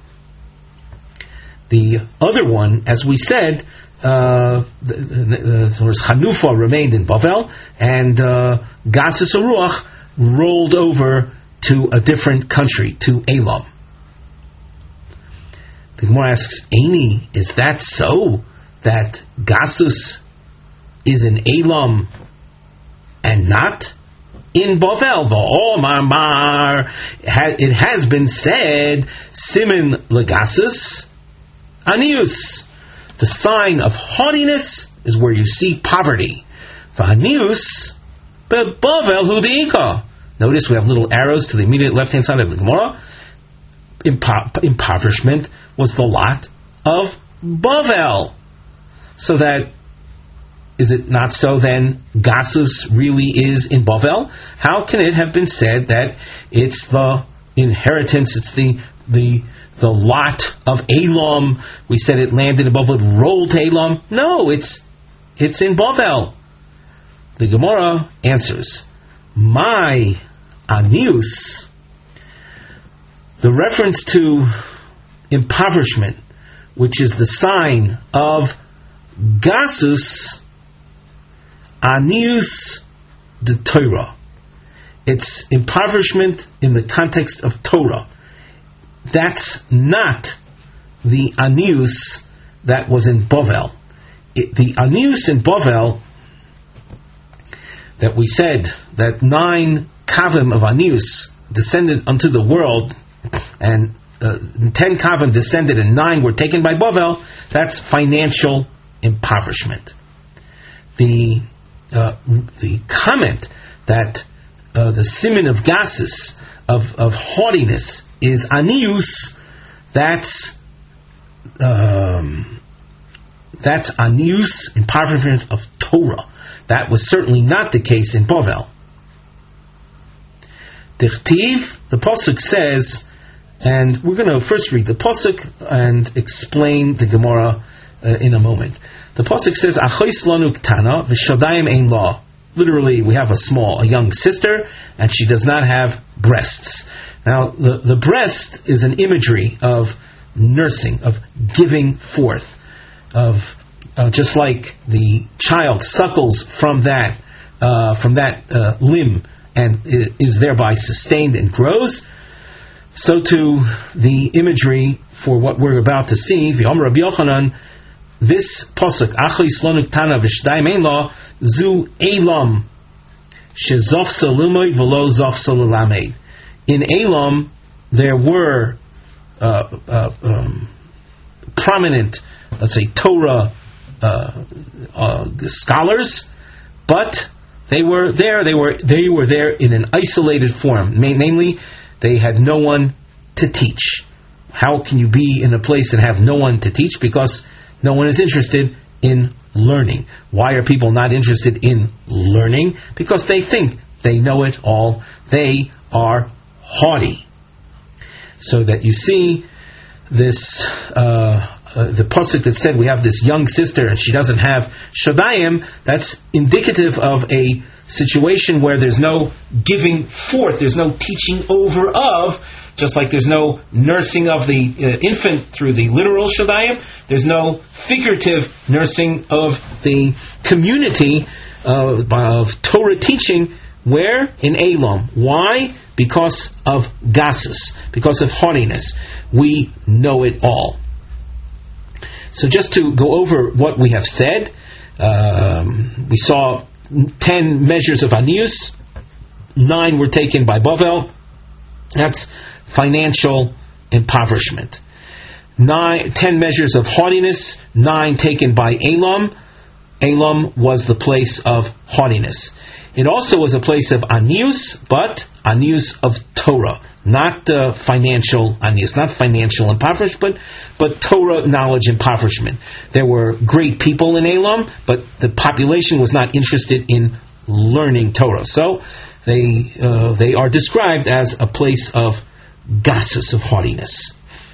The other one, as we said, uh, the, the, the, Chanufa remained in Bavel, and uh, Gasus Ruach rolled over to a different country, to Elam. The Gemara asks, Eini, is that so? That Gasus is in Elam and not in Bavel? V'omar, it has been said, Simin legasus anius. The sign of haughtiness is where you see poverty. V'anius beBavel hudeika. Notice we have little arrows to the immediate left-hand side of the Gemara. Impo- impoverishment was the lot of Bavel. So that, is it not so then Gasus really is in Bavel? How can it have been said that it's the inheritance, it's the the the lot of Elam? We said it landed in Bavel, it rolled to Elam. No, it's it's in Bavel. The Gemara answers, my anius, the reference to impoverishment, which is the sign of Gasus, anius de Torah. It's impoverishment in the context of Torah. That's not the anius that was in Bavel. It, the anius in Bavel, that we said that nine kavim of anius descended unto the world, and uh, ten kavim descended and nine were taken by Bavel, that's financial impoverishment. The uh, the comment that uh, the simin of gasus, of, of haughtiness, is anius, that's um, that's anius, impoverishment of Torah. That was certainly not the case in Bavel. Dichtiv, the pasuk says, and we're going to first read the pasuk and explain the Gemara uh, in a moment. The pasuk says, "Achois lanu ktana v'shodayim ein la." Literally, we have a small, a young sister, and she does not have breasts. Now, the, the breast is an imagery of nursing, of giving forth, of uh, just like the child suckles from that uh, from that uh, limb and is thereby sustained and grows, so too the imagery for what we're about to see. V'yomer Rabbi Yochanan, this pasuk, Achos lanu ktana v'shdayim ein la, zu Elam shezofsa limoid v'lo zofsa l'lamed. In Elam, there were uh, uh, um, prominent, let's say, Torah uh, uh, scholars, but they were there. They were they were there in an isolated form. Namely, they had no one to teach. How can you be in a place and have no one to teach? Because no one is interested in learning. Why are people not interested in learning? Because they think They know it all. They are haughty. So that you see this, uh, uh, the pasuk that said we have this young sister and she doesn't have shodayim, that's indicative of a situation where there's no giving forth, there's no teaching over of, just like there's no nursing of the uh, infant through the literal shodayim, there's no figurative nursing of the community uh, of Torah teaching. Where? In Elam. Why? Because of gasus, because of haughtiness. We know it all. So just to go over what we have said, um, we saw ten measures of anius, nine were taken by Bavel. That's financial impoverishment. Nine, ten measures of haughtiness, nine taken by Elam. Elam was the place of haughtiness. It also was a place of anius, but anius of Torah, not uh, financial anius, not financial impoverishment, but but Torah knowledge impoverishment. There were great people in Elam, but the population was not interested in learning Torah. So they uh, they are described as a place of gasus, of haughtiness.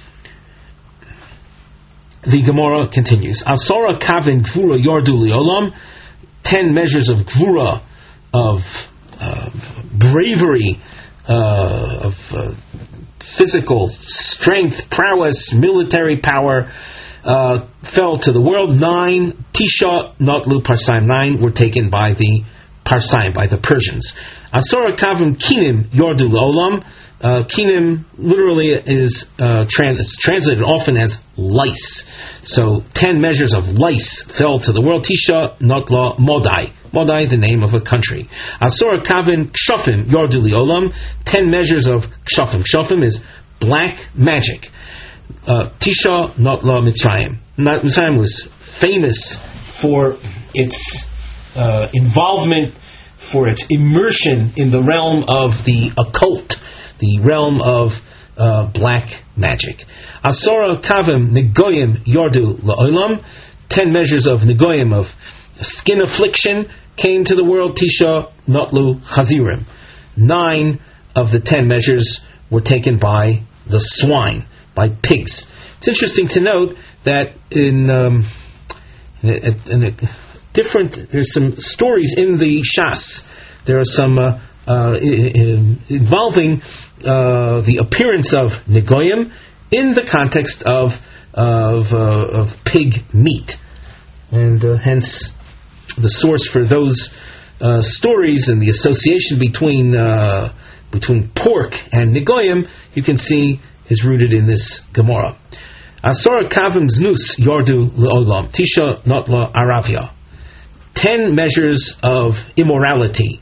The Gemara continues. Asora kavin gvura yordu liolam. Ten measures of gvura, of uh, bravery, uh, of uh, physical strength, prowess, military power, uh, fell to the world. Nine, Tisha, Notlu, Parsaim. Nine were taken by the Parsaim, by the Persians. Asora kavim kinim yordu leolam. Uh, kinim literally is uh, trans- it's translated often as lice. So ten measures of lice fell to the world. Tisha, Notla, Modai. Modai, the name of a country. Asora kavin kshafim yordu liolam. Ten measures of kshafim. Kshafim is black magic. Uh, Tisha, Notla, Mitzrayim. Mitzrayim was famous for its uh, involvement, for its immersion in the realm of the occult, the realm of uh, black magic. Asora kavim negoyim yordu la'olam. Ten measures of negoyim, of skin affliction, came to the world. Tisha, Notlu, Chazirim. Nine of the ten measures were taken by the swine, by pigs. It's interesting to note that in, um, in, a, in a different, there's some stories in the Shas. There are some uh, uh, in, involving uh, the appearance of negoyim in the context of of, uh, of pig meat, and uh, hence the source for those uh, stories and the association between uh, between pork and negoyim, you can see, is rooted in this Gemara. Asora kavim znus yordu leolam. Tisha, Notla, Aravia. Ten measures of immorality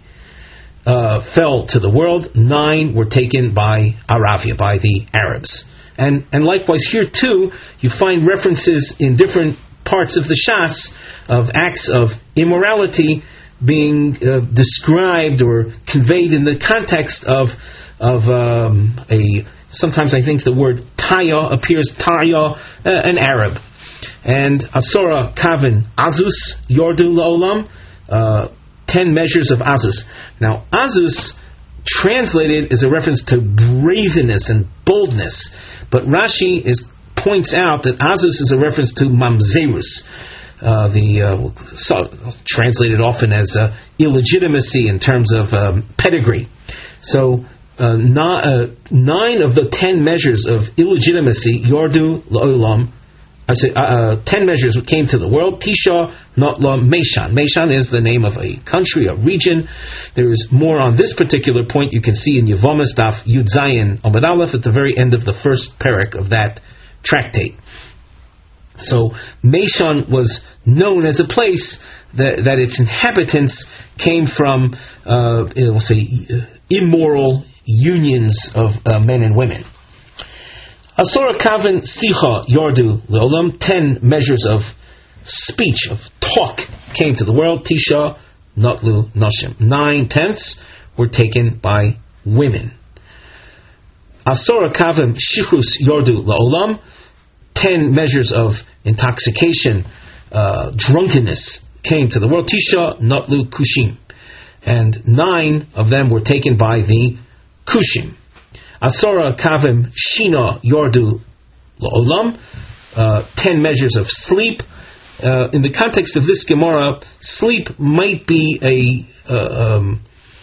uh, fell to the world. Nine were taken by Aravia, by the Arabs. And and likewise here too, you find references in different parts of the Shas of acts of immorality being uh, described or conveyed in the context of of um, a. Sometimes I think the word Taya appears, Taya, uh, an Arab. And Asora Kavin Azus Yordu La'olam, uh, ten measures of Azus. Now, Azus, translated, is a reference to brazenness and boldness. But Rashi is, points out that Azus is a reference to Mamzerus, uh, the uh, so, translated often as uh, illegitimacy in terms of um, pedigree. So, Uh, not, uh, nine of the ten measures of illegitimacy, Yordu La'olam, I say, uh, uh, ten measures came to the world. Tisha, Notla, Meshan. Meshan is the name of a country, a region. There is more on this particular point. You can see in Yevomis Daf Yud Zayin Amud Aleph at the very end of the first parak of that tractate. So Meshan was known as a place that, that its inhabitants came from, uh, we'll say, immoral unions of uh, men and women. Asora Kavin Sicha Yordu Leolam. Ten measures of speech, of talk, came to the world. Tisha, Notlu, Noshim. Nine tenths were taken by women. Asora Kavim Shichus Yordu Leolam. Ten measures of intoxication, uh, drunkenness, came to the world. Tisha, Notlu, Kushim. and nine of them were taken by the Kushim. Asora kavim shina yordu la'olam, uh, ten measures of sleep. Uh, in the context of this Gemara, sleep might be a uh, um,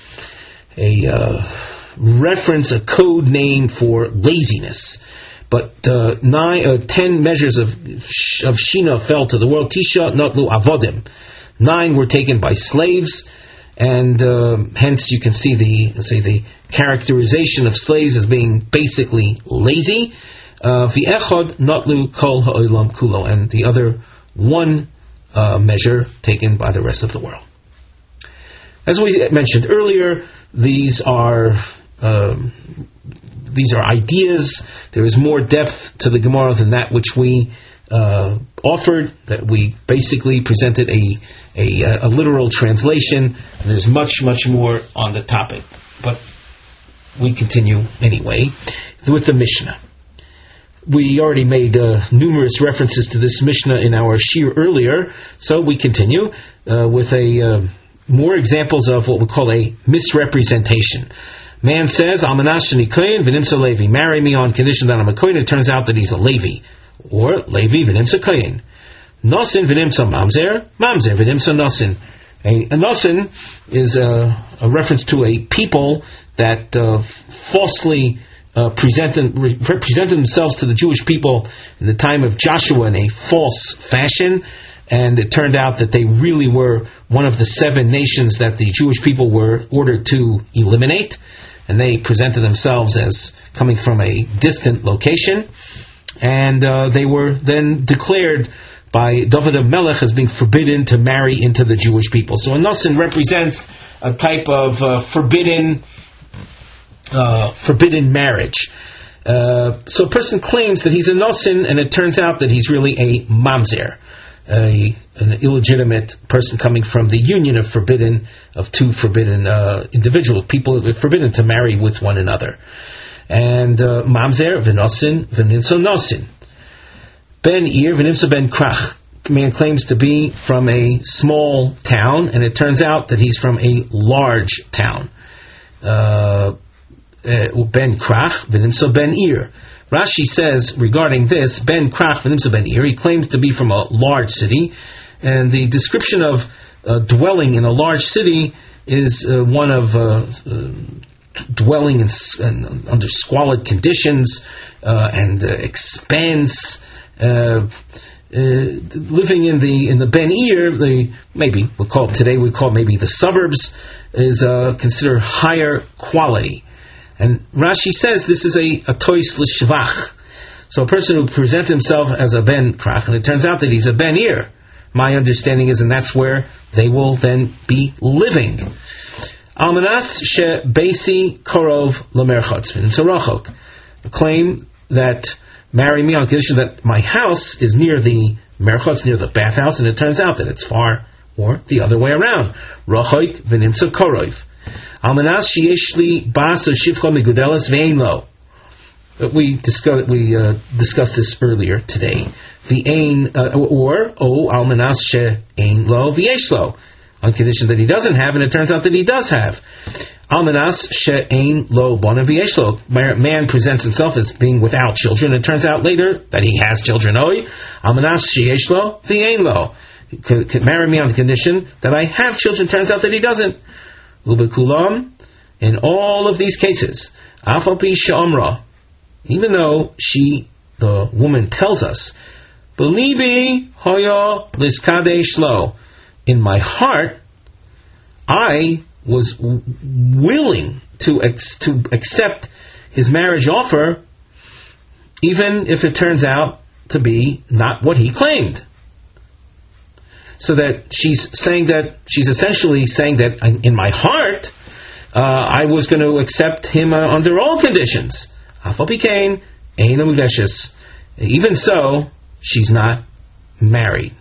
a uh, reference, a code name for laziness. But uh, nine, uh, ten measures of of shina fell to the world. Tisha notlu avodim. Nine were taken by slaves, and uh, hence you can see the say the characterization of slaves as being basically lazy. V'echad notlu kol ha'olam kulo, and the other one uh, measure taken by the rest of the world. As we mentioned earlier, these are um, these are ideas. There is more depth to the Gemara than that which we uh, offered. That we basically presented a, a a literal translation. And there's much much more on the topic, but we continue anyway with the Mishnah. We already made uh, numerous references to this Mishnah in our Shir earlier, so we continue uh, with a uh, more examples of what we call a misrepresentation. Man says, Almanashani Kohen v'nimsa Levi. Marry me on condition that I'm a Kohen. It turns out that he's a Levi. Or Levi v'nimsa Kohen. Nosin v'nimsa Mamzer. Mamzer v'nimsa Nosin. A, a Nosin is a, a reference to a people that uh, falsely Uh, presented, represented themselves to the Jewish people in the time of Joshua in a false fashion, and it turned out that they really were one of the seven nations that the Jewish people were ordered to eliminate, and they presented themselves as coming from a distant location, and uh, they were then declared by David HaMelech as being forbidden to marry into the Jewish people. So a Nosin represents a type of uh, forbidden Uh, forbidden marriage. Uh, so a person claims that he's a nosin, and it turns out that he's really a mamzer, a, an illegitimate person coming from the union of forbidden of two forbidden uh, individuals, people forbidden to marry with one another. And uh, mamzer v'nosin v'nimso nosin. Ben ir v'nimso ben krach. Man claims to be from a small town, and it turns out that he's from a large town. Uh, Ben Krach v'nimsa Ben Ir. Rashi says regarding this, Ben Krach v'nimsa Ben Ir, he claims to be from a large city, and the description of uh, dwelling in a large city is uh, one of uh, uh, dwelling in, in, under squalid conditions uh, and uh, expense. Uh, uh, living in the in the Ben Ir, the maybe we we'll call it today we we'll call it maybe the suburbs, is uh, considered higher quality. And Rashi says this is a, a tois l'shvach. So a person who presents himself as a ben krach, and it turns out that he's a ben ir. My understanding is, and that's where they will then be living. Almanas she beisi korov l'merchotz v'nimsa claim that marry me on condition that my house is near the merchotz, near the bathhouse, and it turns out that it's far, or the other way around. Rachok v'nimsa korov. Almanas sheyeshli bas or shivcha megudelas ve'ein lo. We discussed we uh, discussed this earlier today. Ve'ein uh, or o almanas she'ein lo v'yesh lo, on condition that he doesn't have, and it turns out that he does have. Almanas she'ein lo bona v'yesh lo. Man presents himself as being without children, and it turns out later that he has children. Oi almanas she'yesh lo v'yein lo. Could marry me on the condition that I have children. Turns out that he doesn't. Ubekulam, in all of these cases, Afapi Shamra, even though she, the woman, tells us, Belibi Hoya Liskade Shlo, in my heart, I was w- willing to ex- to accept his marriage offer, even if it turns out to be not what he claimed. So that she's saying that, she's essentially saying that in my heart, uh, I was going to accept him uh, under all conditions. Even so, she's not married.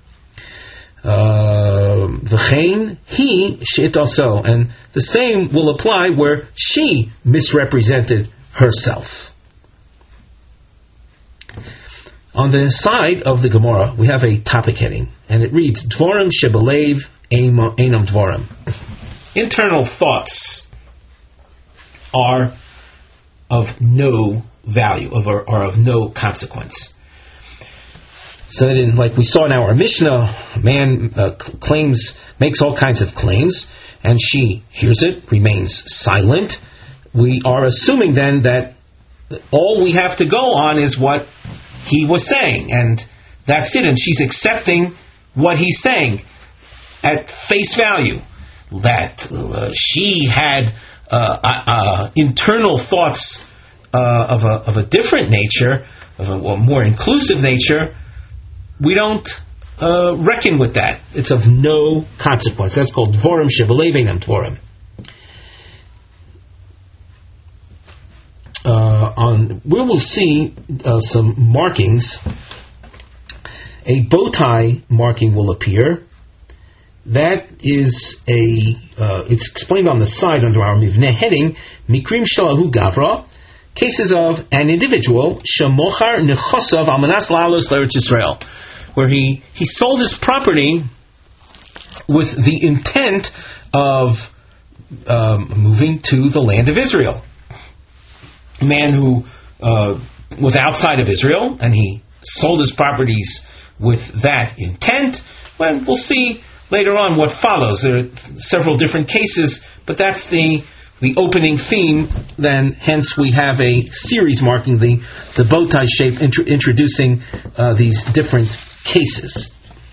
V'chein he shit also, and the same will apply where she misrepresented herself. On the side of the Gemara, we have a topic heading, and it reads, Dvorim shebelev einam dvorim. internal thoughts are of no value, of, or are of no consequence. So that in, like we saw in our Mishnah, a man uh, claims, makes all kinds of claims, and she hears it, remains silent. We are assuming then that all we have to go on is what he was saying, and that's it, and she's accepting what he's saying at face value. That uh, she had uh, uh, uh, internal thoughts uh, of, a, of a different nature, of a, a more inclusive nature. We don't uh, reckon with that. It's of no consequence. That's called Dvorim Shebelev Einam Dvorim. Uh, on where we'll see uh, some markings, a bow tie marking will appear. That is a. Uh, it's explained on the side under our Mivneh heading. Mikrim shalahu gavra, cases of an individual shemochar nechosav almanas la'alos l'Eretz Yisrael, where he he sold his property with the intent of um, moving to the land of Israel. A man who uh, was outside of Israel, and he sold his properties with that intent. Well, we'll see later on what follows. There are several different cases, but that's the the opening theme. Then, hence, we have a series marking the, the bow tie shape, intro, introducing uh, these different cases.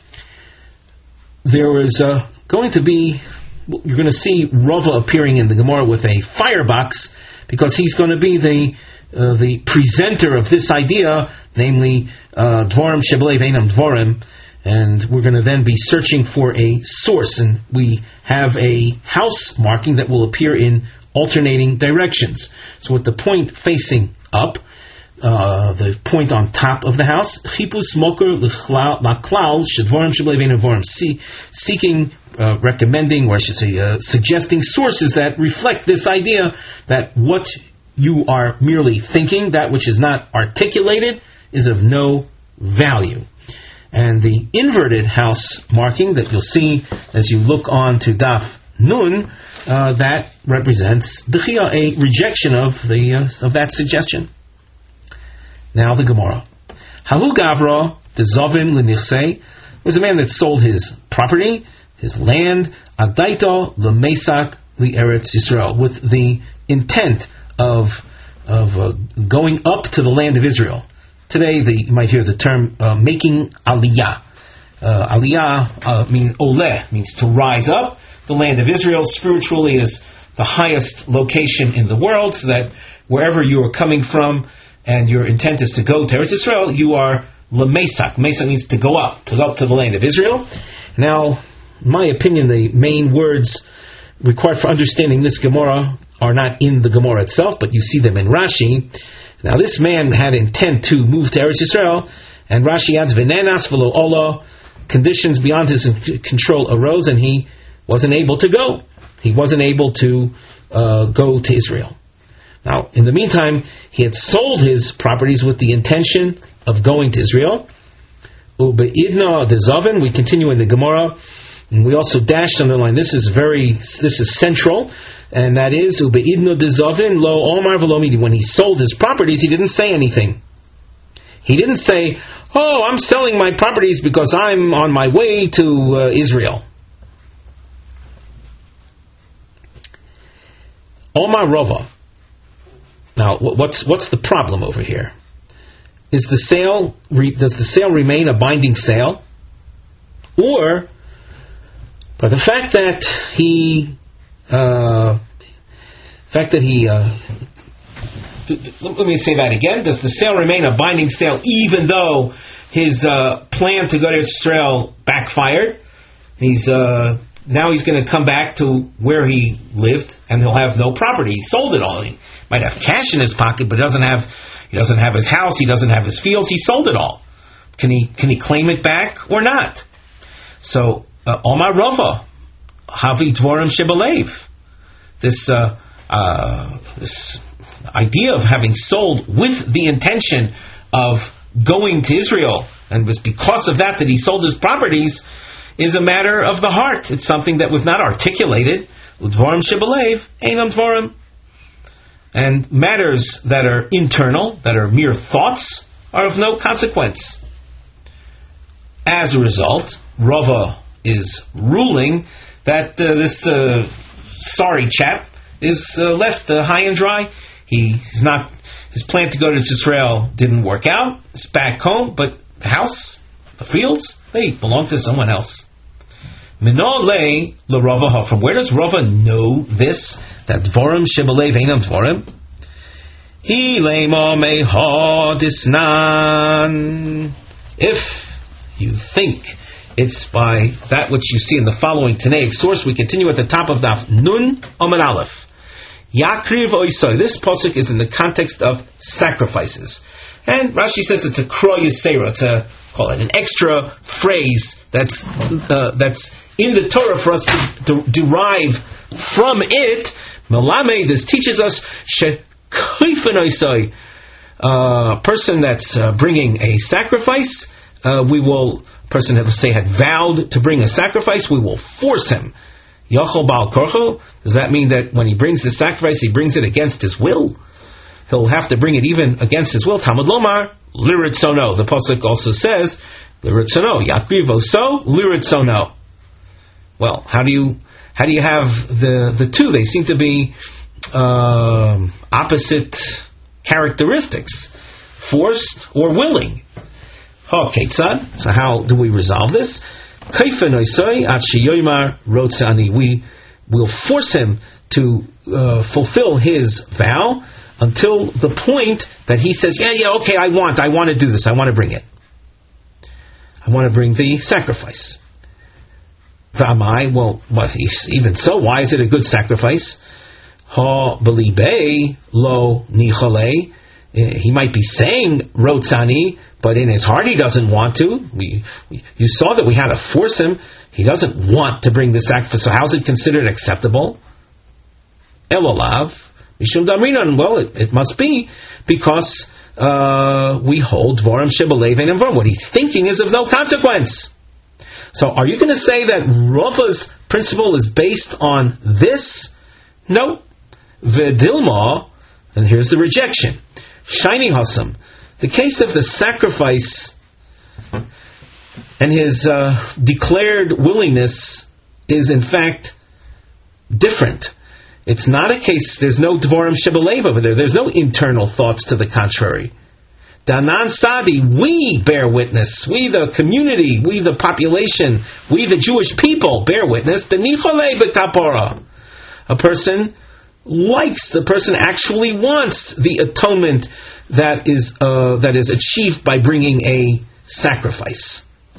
There is uh, going to be, you're going to see Rava appearing in the Gemara with a firebox, because he's going to be the uh, the presenter of this idea, namely uh, Dvorim Shebelev Einam Dvorim, and we're going to then be searching for a source, and we have a house marking that will appear in alternating directions. So with the point facing up, uh, the point on top of the house, Chipus Moker Laklal Shedvorim Shebelev Einam Dvorim, seeking Uh, recommending, or I should say, uh, suggesting sources that reflect this idea that what you are merely thinking, that which is not articulated, is of no value. And the inverted house marking that you'll see as you look on to Daf Nun, uh, that represents Dechia, a rejection of the uh, of that suggestion. Now the Gemara. Hahu Gavra, the Zovim L'Nichsei, was a man that sold his property, his land, Adaito l'Mesak l'Eretz Yisrael, with the intent of of uh, going up to the land of Israel. Today, the, you might hear the term uh, making aliyah. Uh, aliyah uh, means oleh, means to rise up. The land of Israel spiritually is the highest location in the world, so that wherever you are coming from and your intent is to go to Eretz Yisrael, you are l'Mesak. Mesak means to go up, to go up to the land of Israel. Now, in my opinion, the main words required for understanding this Gemara are not in the Gemara itself, but you see them in Rashi. Now, this man had intent to move to Eretz Yisrael, and Rashi adds, V'nenas v'lo ola, conditions beyond his control arose, and he wasn't able to go. He wasn't able to uh, go to Israel. Now, in the meantime, he had sold his properties with the intention of going to Israel. Ube'idna dezavin, we continue in the Gemara. And we also dashed underline. This is very, this is central, and that is ubeidno dezavin lo omar v'lo midi. When he sold his properties, he didn't say anything. He didn't say, "Oh, I'm selling my properties because I'm on my way to uh, Israel." Omar Rava. Now, what's what's the problem over here? Is the sale does the sale remain a binding sale, or but the fact that he, uh, fact that he, uh, let me say that again. Does the sale remain a binding sale even though his uh, plan to go to Israel backfired? He's uh, now he's going to come back to where he lived, and he'll have no property. He sold it all. He might have cash in his pocket, but doesn't have he doesn't have his house. He doesn't have his fields. He sold it all. Can he can he claim it back or not? So. Uh, Omar Rava, Havi Dvorim Shebelev. This uh, uh, this idea of having sold with the intention of going to Israel, and was because of that that he sold his properties, is a matter of the heart. It's something that was not articulated. Udvarim shebelev einam dvarim. And matters that are internal, that are mere thoughts, are of no consequence. As a result, Rava is ruling that uh, this uh, sorry chap is uh, left uh, high and dry. He, he's not. His plan to go to Israel didn't work out. He's back home, but the house, the fields, they belong to someone else. Minole le Rava. From where does Rava know this? That dvarim shebelev einam dvarim. He lema meha disnan. If you think it's by that which you see in the following Tanaic source, we continue at the top of Daf Nun Amud Aleph. Yakriv oisoi. This pasuk is in the context of sacrifices, and Rashi says it's a kro yisera. It's a call it an extra phrase that's uh, that's in the Torah for us to, to derive from it. Melame. This teaches us she kaifin oisoi. A person that's uh, bringing a sacrifice, uh, we will. Person, let's say, had vowed to bring a sacrifice, we will force him. Yachol Baal Korcho, does that mean that when he brings the sacrifice, he brings it against his will? He'll have to bring it even against his will. Talmud Lomar, Liritzono. The pasuk also says, Liritzono, Yakrivo so, Liritzono. Well, how do you how do you have the, the two? They seem to be um, opposite characteristics, forced or willing. Okay, so how do we resolve this? We will force him to uh, fulfill his vow until the point that he says, yeah, yeah, okay, I want, I want to do this, I want to bring it. I want to bring the sacrifice. Well, even so, why is it a good sacrifice? Ha belibe lo nichale. He might be saying rotzani, but in his heart he doesn't want to. We, we, you saw that we had to force him. He doesn't want to bring the sacrifice. So how is it considered acceptable? Elolav, mishum damrinan. Well, it, it must be because uh, we hold dvarim shebelev einam dvarim. What he's thinking is of no consequence. So are you going to say that Rava's principle is based on this? No. V'dilma, and here's the rejection. Shining Hassam, the case of the sacrifice and his uh, declared willingness is in fact different. It's not a case, there's no Dvarim Shebelev over there, there's no internal thoughts to the contrary. Danan Sadi, we bear witness, we the community, we the population, we the Jewish people bear witness, the Nichale B'Kapora. A person likes, the person actually wants the atonement that is uh, that is achieved by bringing a sacrifice.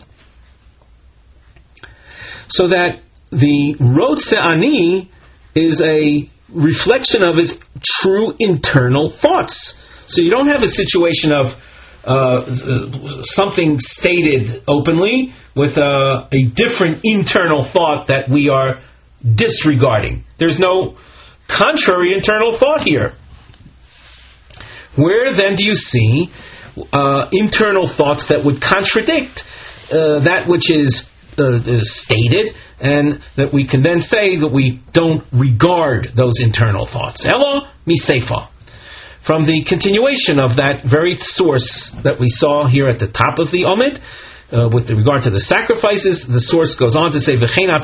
So that the Rotze Ani is a reflection of his true internal thoughts. So you don't have a situation of uh, something stated openly with a, a different internal thought that we are disregarding. There's no contrary internal thought here. Where then do you see uh, internal thoughts that would contradict uh, that which is uh, stated, and that we can then say that we don't regard those internal thoughts? Elo miseifa. From the continuation of that very source that we saw here at the top of the Omid, Uh, with regard to the sacrifices, the source goes on to say,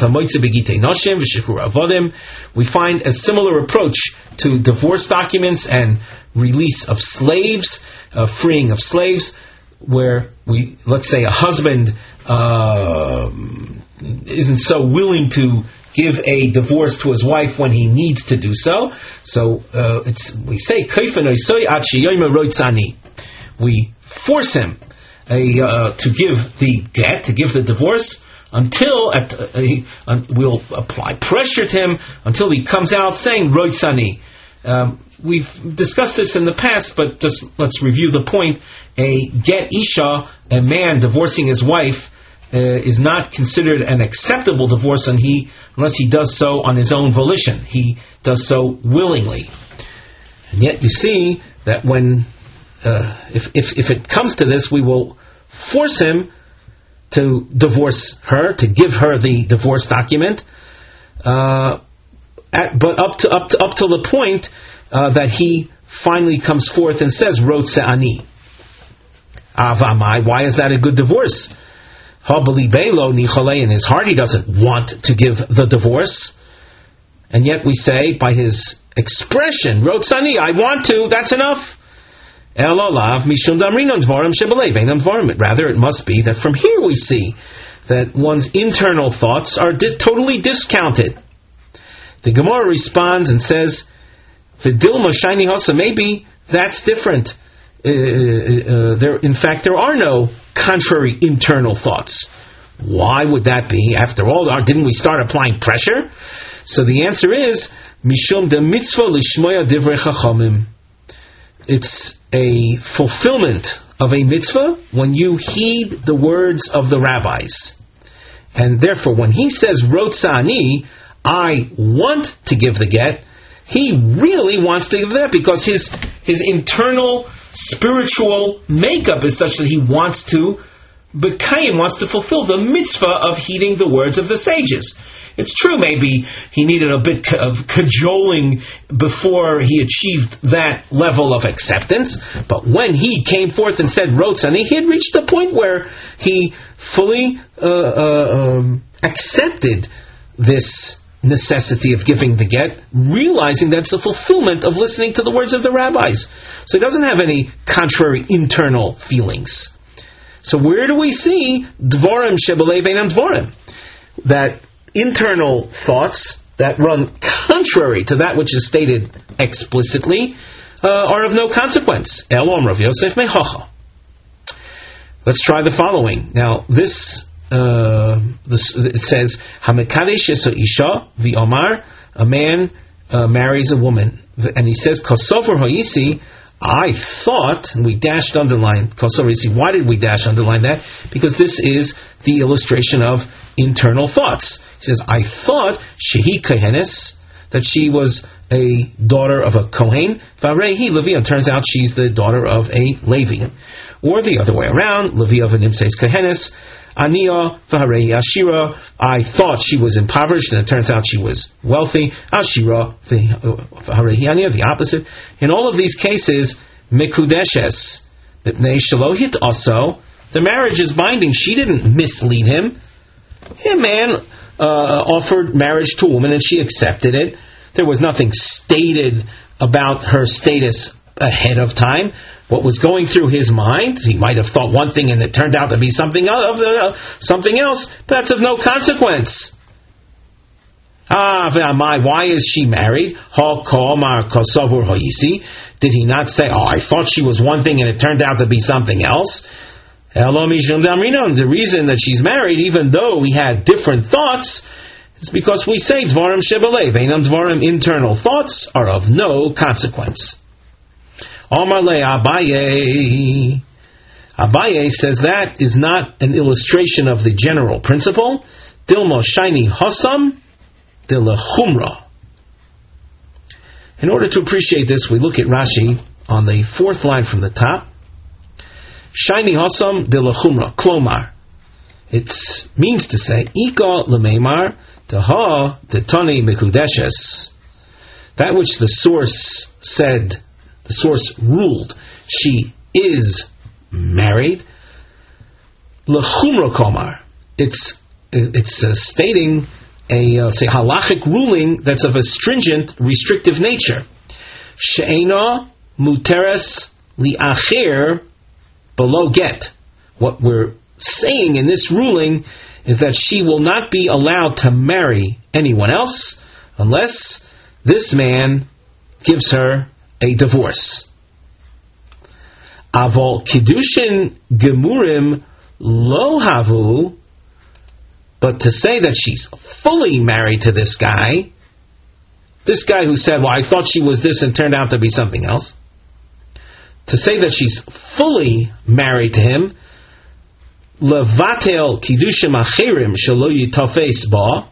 we find a similar approach to divorce documents and release of slaves, uh, freeing of slaves, where we, let's say a husband uh, isn't so willing to give a divorce to his wife when he needs to do so. So uh, it's we say, we force him A, uh, to give the get, to give the divorce, until at uh, uh, we'll apply pressure to him until he comes out saying roitzani. Um, we've discussed this in the past, but just let's review the point. A get isha, a man divorcing his wife, uh, is not considered an acceptable divorce unless he, unless he does so on his own volition. He does so willingly. And yet you see that when uh, if, if if it comes to this, we will force him to divorce her, to give her the divorce document, uh, at, but up to up to up till the point uh, that he finally comes forth and says, Rotze ani. Avamai, why is that a good divorce? In his heart he doesn't want to give the divorce. And yet we say, by his expression, Rotze ani, I want to, that's enough. Rather, it must be that from here we see that one's internal thoughts are di- totally discounted. The Gemara responds and says, V'dilma shiny hasa, maybe that's different. Uh, uh, there, in fact, there are no contrary internal thoughts. Why would that be? After all, didn't we start applying pressure? So the answer is, Mishum de mitzvah lishmoya divrei chachamim. It's a fulfillment of a mitzvah when you heed the words of the rabbis. And therefore, when he says, Rotze ani, I want to give the get, he really wants to give the get because his, his internal spiritual makeup is such that he wants to, B'kayim wants to fulfill the mitzvah of heeding the words of the sages. It's true, maybe he needed a bit of cajoling before he achieved that level of acceptance, but when he came forth and said Rotze ani, he had reached the point where he fully uh, uh, um, accepted this necessity of giving the get, realizing that's a fulfillment of listening to the words of the rabbis. So he doesn't have any contrary internal feelings. So where do we see Dvorim shebelei veinam Dvorim? That internal thoughts that run contrary to that which is stated explicitly uh, are of no consequence. Elom Rav Yosef mechacha. Let's try the following. Now, this, uh, this it says, Hamekadesh yeso isha v'omar, a man uh, marries a woman, and he says, Kosover hoyisi, I thought, and we dashed underline Kosover hoyisi. Why did we dash underline that? Because this is the illustration of internal thoughts. He says, I thought shehi kohenes, that she was a daughter of a Kohen. Varehi Levi, turns out she's the daughter of a Levi. Or the other way around, Levi of Nimseis Kohenes, Ania Varehi Ashira. I thought she was impoverished, and it turns out she was wealthy. Ashira Varehi Ania, the opposite. In all of these cases, Mikudeshes, Shalohit also, the marriage is binding. She didn't mislead him. A man uh, offered marriage to a woman and she accepted it. There was nothing stated about her status ahead of time. What was going through his mind, he might have thought one thing and it turned out to be something else, uh, something else, but that's of no consequence. Ah, why is she married? Did he not say, oh, I thought she was one thing and it turned out to be something else? The reason that she's married, even though we had different thoughts, is because we say Dvarim shebelei veinam Dvarim, internal thoughts are of no consequence. Omar le Abaye. Abaye says that is not an illustration of the general principle. Dilmo shiny hosam dilachumra. In order to appreciate this, we look at Rashi on the fourth line from the top. Shiny hosam de lachumra, klomar. It means to say, Ika lemeimar taha detani mikudeshes. That which the source said, the source ruled, she is married. Lachumra komar. It's it's uh, stating a uh, say halachic ruling that's of a stringent, restrictive nature. She'ena muteres li'acher below get. What we're saying in this ruling is that she will not be allowed to marry anyone else unless this man gives her a divorce. Avol kiddushin gemurim lo havu, but to say that she's fully married to this guy, this guy who said, well, I thought she was this and turned out to be something else, to say that she's fully married to him, levatel kiddushim acherim shelo yitafes ba,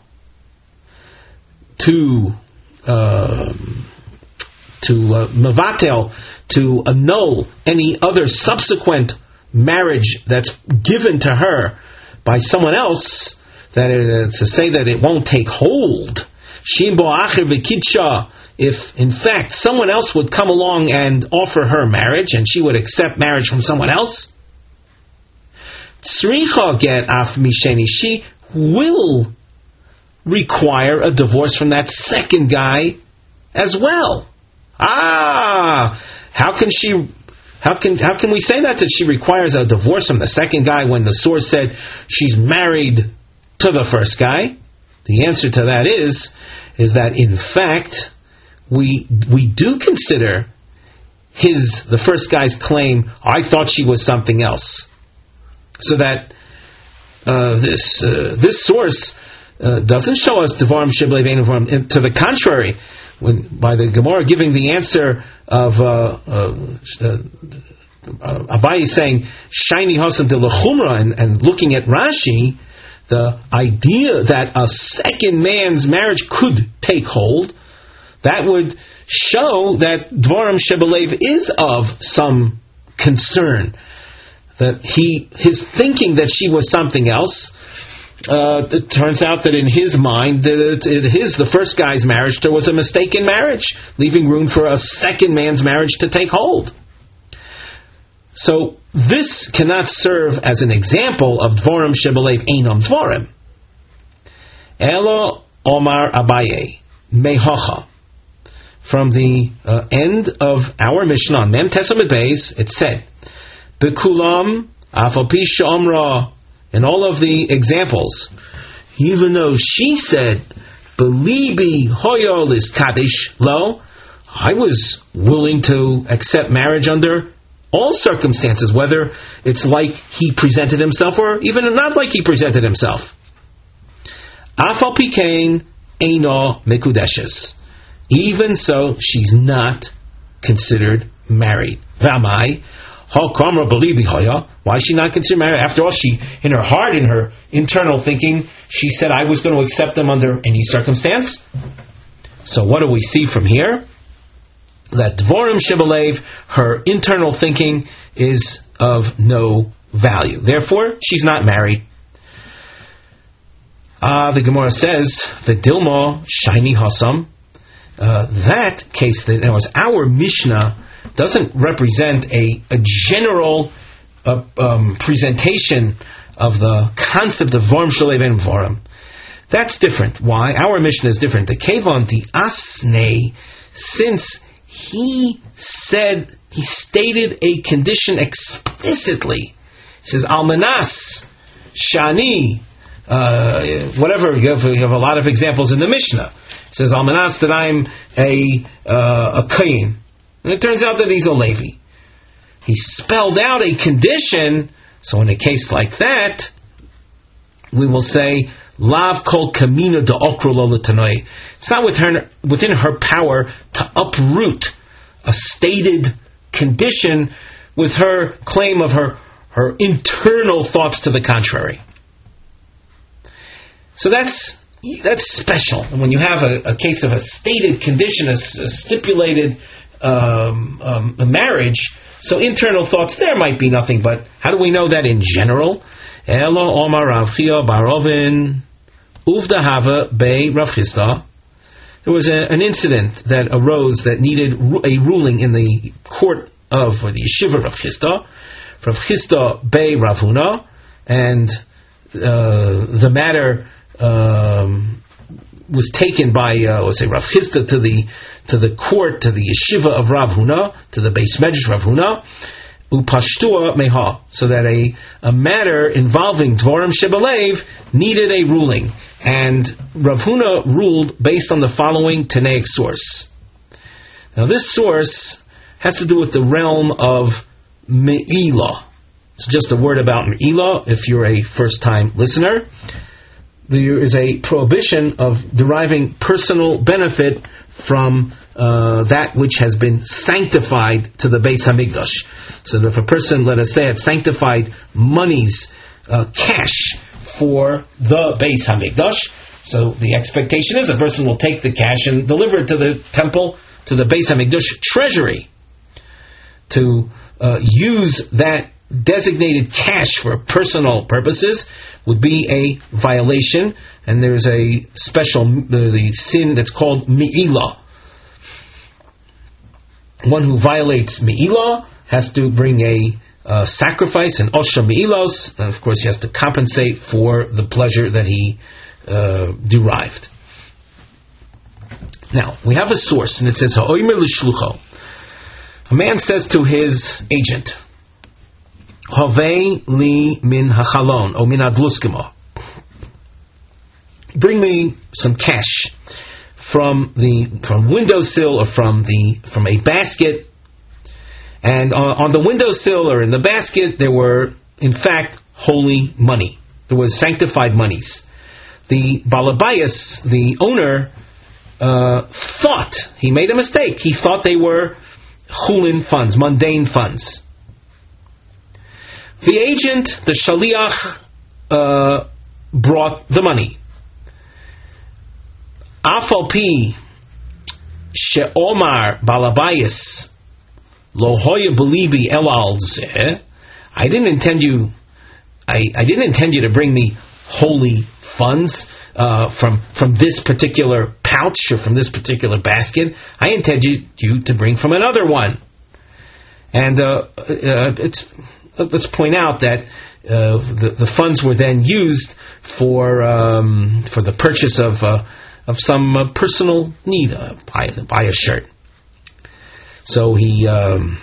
to uh, to uh, mevatel, to annul any other subsequent marriage that's given to her by someone else, that uh, to say that it won't take hold, Shimbo acher v'kidsha, if in fact someone else would come along and offer her marriage, and she would accept marriage from someone else, tzricha get af misheni, she will require a divorce from that second guy as well. Ah, how can she? How can how can we say that that she requires a divorce from the second guy when the source said she's married to the first guy? The answer to that is is that in fact we we do consider his the first guy's claim, I thought she was something else, so that uh, this uh, this source uh, doesn't show us Devarim Shebelev Ein Devarim. To the contrary, when by the Gemara giving the answer of uh, uh, uh, Abaye saying Shiny Hasan de Lechumra, and, and looking at Rashi, the idea that a second man's marriage could take hold, that would show that Dvarim Shebelev is of some concern. That he, his thinking that she was something else, uh, it turns out that in his mind, that in his, the first guy's marriage, there was a mistaken marriage, leaving room for a second man's marriage to take hold. So this cannot serve as an example of Dvarim Shebelev Einam Dvarim. Elo Omar Abaye Mehacha. From the uh, end of our Mishnah, Mem Tesamid Beis, it said, Bekulam Afapi Shomra, in all of the examples, even though she said, Belibi Hoyol is Kaddish Lo, I was willing to accept marriage under all circumstances, whether it's like he presented himself or even not like he presented himself. Afal Pikain Eino Mekudeshes. Even so, she's not considered married. V'amai, ha'kamra belibi haya. Why is she not considered married? After all, she, in her heart, in her internal thinking, she said, I was going to accept them under any circumstance. So what do we see from here? That Dvorim Shebelev, her internal thinking, is of no value. Therefore, she's not married. Ah, uh, the Gemara says, the Dilma Shiny Hasam. Uh, that case, that was our Mishnah, doesn't represent a, a general uh, um, presentation of the concept of Dvarim Shebelev and Dvarim. That's different. Why? Our Mishnah is different. The Kevon, the Asne, since he said, he stated a condition explicitly. He says, Almanas, Shani, uh, whatever, you have, you have a lot of examples in the Mishnah. It says, Almanas, that I'm a uh, a Kayin. And it turns out that he's a Levi. He spelled out a condition, so in a case like that, we will say, Lav kol kamina de okro lo l'tanoi. It's not within her, within her power to uproot a stated condition with her claim of her, her internal thoughts to the contrary. So that's that's special. And when you have a, a case of a stated condition, a, a stipulated um, um, a marriage, so internal thoughts there might be nothing. But how do we know that in general? Elo Omar Rav Chia Barovin Uvda Hava Bei Rav Chisda. There was a, an incident that arose that needed a ruling in the court of, or the yeshiva Rav Chisda, Rav Chisda Bei Rav Huna, and uh, the matter um, was taken by, uh, let's say, Rav Chisda to the to the court, to the yeshiva of Rav Huna, to the Beis Medrash Rav Huna, upashtua meha, so that a, a matter involving Dvarim Shebelev needed a ruling. And Rav Huna ruled based on the following Tanaic source. Now this source has to do with the realm of Me'ilah. It's just a word about Me'ilah if you're a first-time listener. There is a prohibition of deriving personal benefit from uh, that which has been sanctified to the Beis Hamikdash. So that if a person, let us say, had sanctified monies, uh, cash, for the Beis Hamikdash, so the expectation is a person will take the cash and deliver it to the temple, to the Beis Hamikdash treasury, to uh, use that designated cash for personal purposes would be a violation, and there's a special the, the sin that's called mi'ilah. One who violates mi'ilah has to bring a uh, sacrifice, an osha mi'ilos, and of course he has to compensate for the pleasure that he uh, derived. Now, we have a source, and it says, Ha'omer l'shlucho. A man says to his agent, Havei li min hachalon, o min adluskimo. Bring me some cash from the from windowsill or from the from a basket. And on, on the windowsill or in the basket, there were, in fact, holy money. There was sanctified monies. The balabayas, the owner, uh, thought, he made a mistake. He thought they were chulin funds, mundane funds. The agent, the shaliach, uh, brought the money. Afal pi she'omar balabayas lo hoya belibi elal zeh. I didn't intend you. I, I didn't intend you to bring me holy funds uh, from from this particular pouch or from this particular basket. I intended you to bring from another one. And uh, uh, it's let's point out that uh, the the funds were then used for um, for the purchase of uh, of some uh, personal need, uh, buy buy a shirt. So he, um,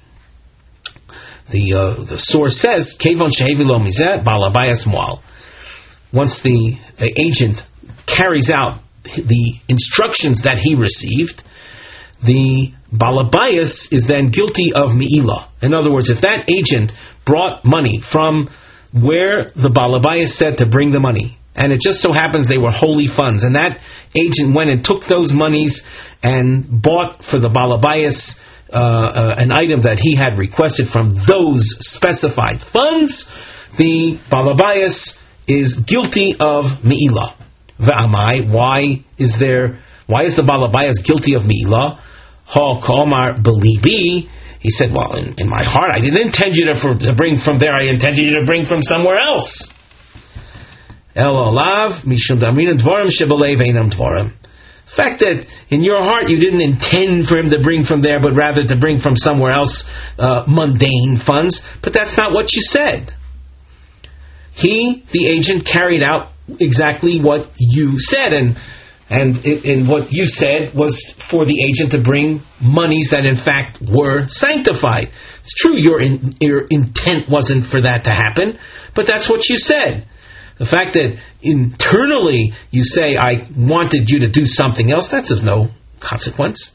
the uh, the source says, Kevon shehevi lo mizeh balabayas moal. Once the, the agent carries out the instructions that he received, the balabayas is then guilty of mi'ilah. In other words, if that agent brought money from where the balabayas said to bring the money, and it just so happens they were holy funds, and that agent went and took those monies and bought for the balabayas uh, uh, an item that he had requested from those specified funds, the balabayas is guilty of mi'ilah. Ve'amai, why is there? Why is the balabayas guilty of mi'ilah? Ha ka'omar belibi. He said, well, in, in my heart, I didn't intend you to, for, to bring from there. I intended you to bring from somewhere else. El olav mishum damrin dvarim shebalev einam dvarim. The fact that in your heart you didn't intend for him to bring from there, but rather to bring from somewhere else uh, mundane funds, but that's not what you said. He, the agent, carried out exactly what you said, and and in what you said was for the agent to bring monies that in fact were sanctified. It's true your in, your intent wasn't for that to happen, but that's what you said. The fact that internally you say, I wanted you to do something else, that's of no consequence.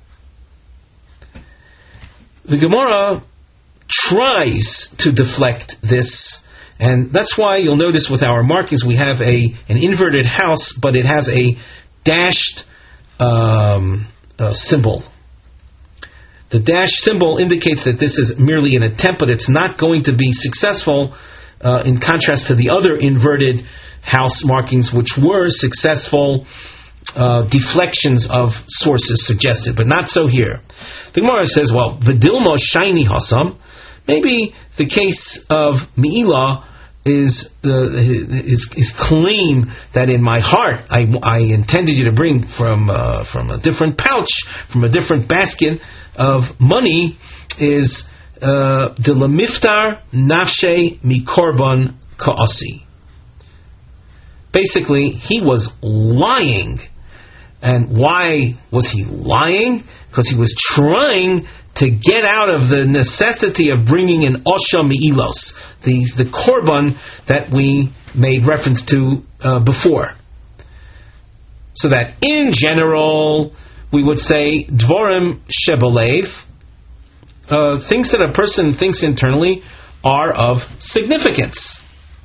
The Gemara tries to deflect this, and that's why you'll notice with our markings we have a an inverted house, but it has a dashed um, uh, symbol. The dash symbol indicates that this is merely an attempt, but it's not going to be successful. Uh, in contrast to the other inverted house markings, which were successful uh, deflections of sources suggested, but not so here. The Gemara says, well, Vidilmo shiny hasam, maybe the case of mi'ilah is uh, his, his claim that in my heart I, I intended you to bring from uh, from a different pouch, from a different basket of money is de lemiftar nafshe mikorban kaasi. Basically, he was lying. And why was he lying? Because he was trying to get out of the necessity of bringing an osha mi'ilos, the, the korban that we made reference to uh, before. So that in general, we would say dvorim shebalev, Uh, things that a person thinks internally are of significance.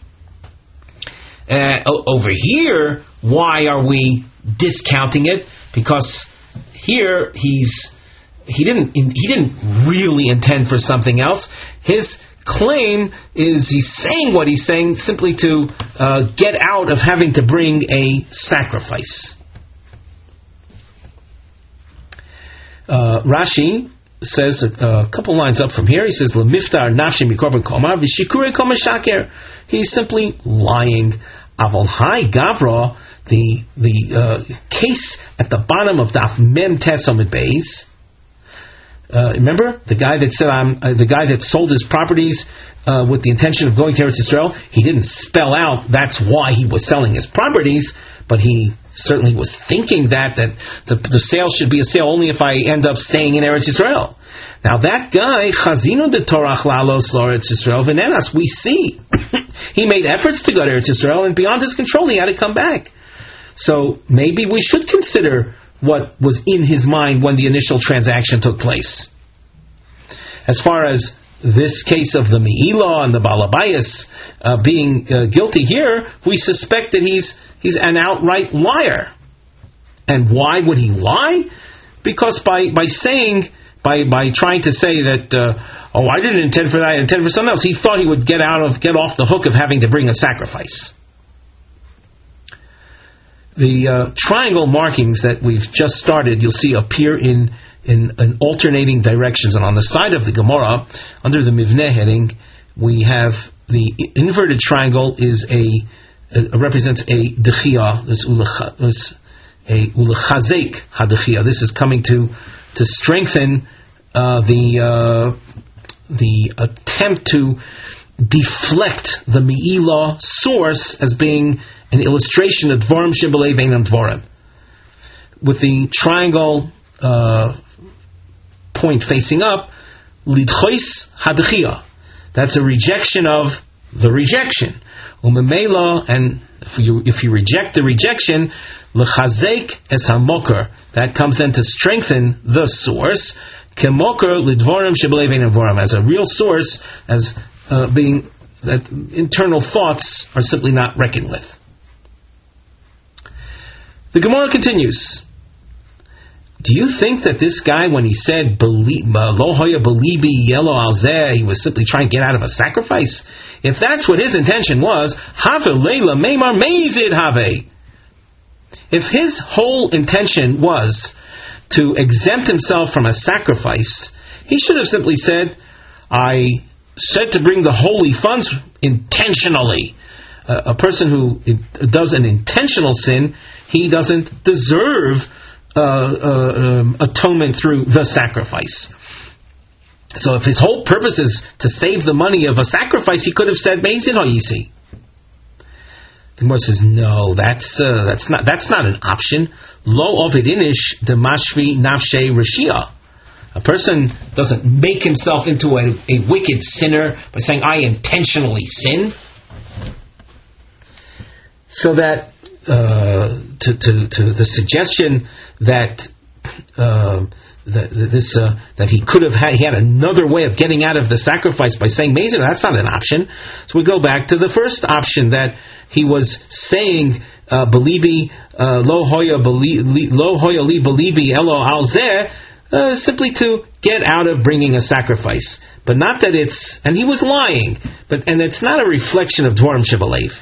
Uh, over here, why are we discounting it? Because here he's he didn't he didn't really intend for something else. His claim is he's saying what he's saying simply to uh, get out of having to bring a sacrifice. Uh, Rashi says a, a couple lines up from here. He says, "Lemiftar nafshi mikorban koma v'shikure koma shaker." He's simply lying. Avol hai gavra, the the uh, case at the bottom of Daf Mem Tes Amud Beis. Uh, remember the guy that said, "I'm uh, the guy that sold his properties uh, with the intention of going to Eretz Yisrael." He didn't spell out that's why he was selling his properties, but he certainly was thinking that that the, the sale should be a sale only if I end up staying in Eretz Yisrael. Now that guy, Chazino de Torach Lalos Eretz Yisrael Venenas, we see he made efforts to go to Eretz Yisrael, and beyond his control, he had to come back. So maybe we should consider what was in his mind when the initial transaction took place. As far as this case of the Me'ilah and the Balabayas uh, being uh, guilty here, we suspect that he's he's an outright liar. And why would he lie? Because by, by saying, by by trying to say that, uh, oh, I didn't intend for that, I intended for something else, he thought he would get out of get off the hook of having to bring a sacrifice. The uh, triangle markings that we've just started, you'll see appear in, in in alternating directions. And on the side of the Gemara, under the Mivneh heading, we have the inverted triangle is a, a represents a dechiyah. There's a ulechazek hadechiyah. This is coming to to strengthen uh, the uh, the attempt to deflect the Me'ilah source as being an illustration of Dvorim Shibbolei Veinam Dvorim. With the triangle uh, point facing up, Lidchois Hadechiyah. That's a rejection of the rejection. Umemela, and if you if you reject the rejection, L'chazek es hamoker. That comes then to strengthen the source. Kemoker Lidvorim Shibbolei Veinam Dvorim, as a real source, as uh, being that internal thoughts are simply not reckoned with. The Gemara continues. Do you think that this guy, when he said "Lo hoya belibi yelo al zeh," he was simply trying to get out of a sacrifice? If that's what his intention was, have leila meimar meizid have. If his whole intention was to exempt himself from a sacrifice, he should have simply said, "I said to bring the holy funds intentionally." Uh, a person who does an intentional sin, he doesn't deserve uh, uh, um, atonement through the sacrifice. So if his whole purpose is to save the money of a sacrifice, he could have said Meizin Hoyisi. The Gemara says, no, that's uh, that's not that's not an option. Lo ovidinish de mashvi nafshe rishia. A person doesn't make himself into a, a wicked sinner by saying, I intentionally sinned. So that uh, to, to, to the suggestion that uh, that this uh, that he could have had he had another way of getting out of the sacrifice by saying Mezid, that's not an option. So we go back to the first option, that he was saying Belibi lo hoya lo hoya li belibi elo al zeh, simply to get out of bringing a sacrifice, but not that it's and he was lying, but and it's not a reflection of Dvorim Shibbolei.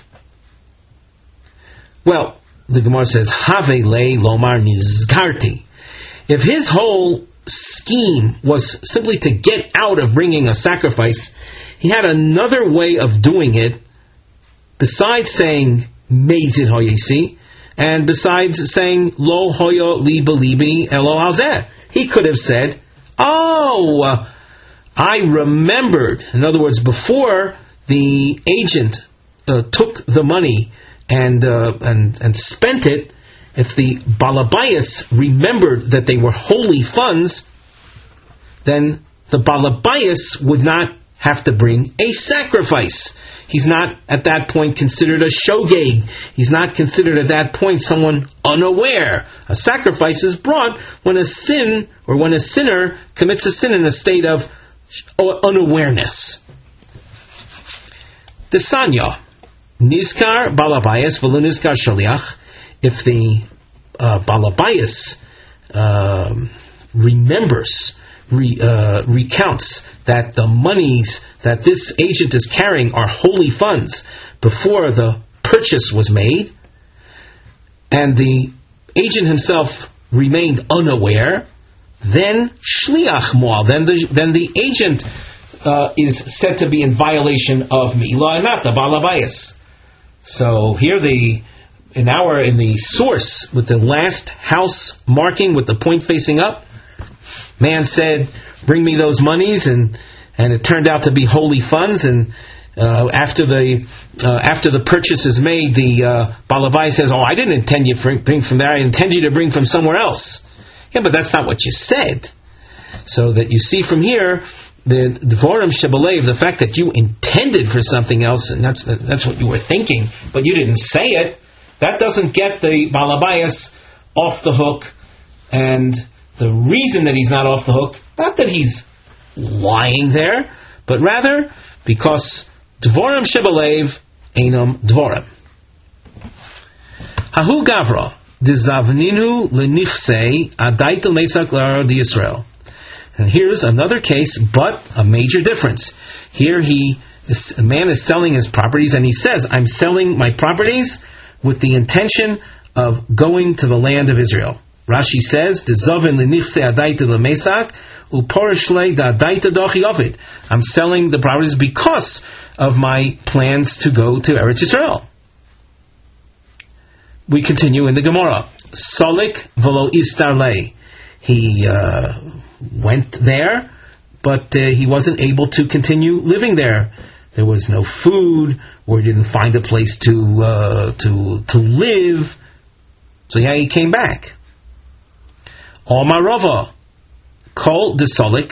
Well, the Gemara says, Have le lomar nizgarti. If his whole scheme was simply to get out of bringing a sacrifice, he had another way of doing it, besides saying Meizid Hoyesi, and besides saying Lo Hoyo Li Belibi Elo Alzeh. He could have said, Oh, I remembered. In other words, before the agent uh, took the money and uh, and and spent it, if the Balabayas remembered that they were holy funds, then the Balabayas would not have to bring a sacrifice. He's not at that point considered a shogeg. He's not considered at that point someone unaware. A sacrifice is brought when a sin, or when a sinner commits a sin in a state of unawareness. Desanya. Nizkar Balabayas v'lo nizkar shaliach. If the uh, Balabayas uh, remembers, re, uh, recounts that the monies that this agent is carrying are holy funds before the purchase was made, and the agent himself remained unaware, then shliach moal, then the then the agent uh, is said to be in violation of mi'ila anata balabayas. So here the in our in the source with the last house marking with the point facing up, man said, "Bring me those monies," and and it turned out to be holy funds. And uh, after the uh, after the purchase is made, the uh, balabai says, "Oh, I didn't intend you to bring from there. I intend you to bring from somewhere else." Yeah, but that's not what you said. So that you see from here, the Dvorim Shebelev, the fact that you intended for something else, and that's that's what you were thinking, but you didn't say it, that doesn't get the Balabayas off the hook. And the reason that he's not off the hook, not that he's lying there, but rather because Dvorim Shebelev Einam Dvorim. Hahu Gavra. Dizavninu lenichsei adaitel mesak lar di Yisrael. And here's another case, but a major difference. Here he, this, a man is selling his properties, and he says, "I'm selling my properties with the intention of going to the land of Israel." Rashi says, "Dizavin lenichsei adaitel mesak uporishlei da adaita dochi ovid." I'm selling the properties because of my plans to go to Eretz Yisrael. We continue in the Gemara. Solik v'lo istarlei. He uh, went there, but uh, he wasn't able to continue living there. There was no food, or he didn't find a place to uh, to to live. So yeah, he came back. Omarova, kol de solik.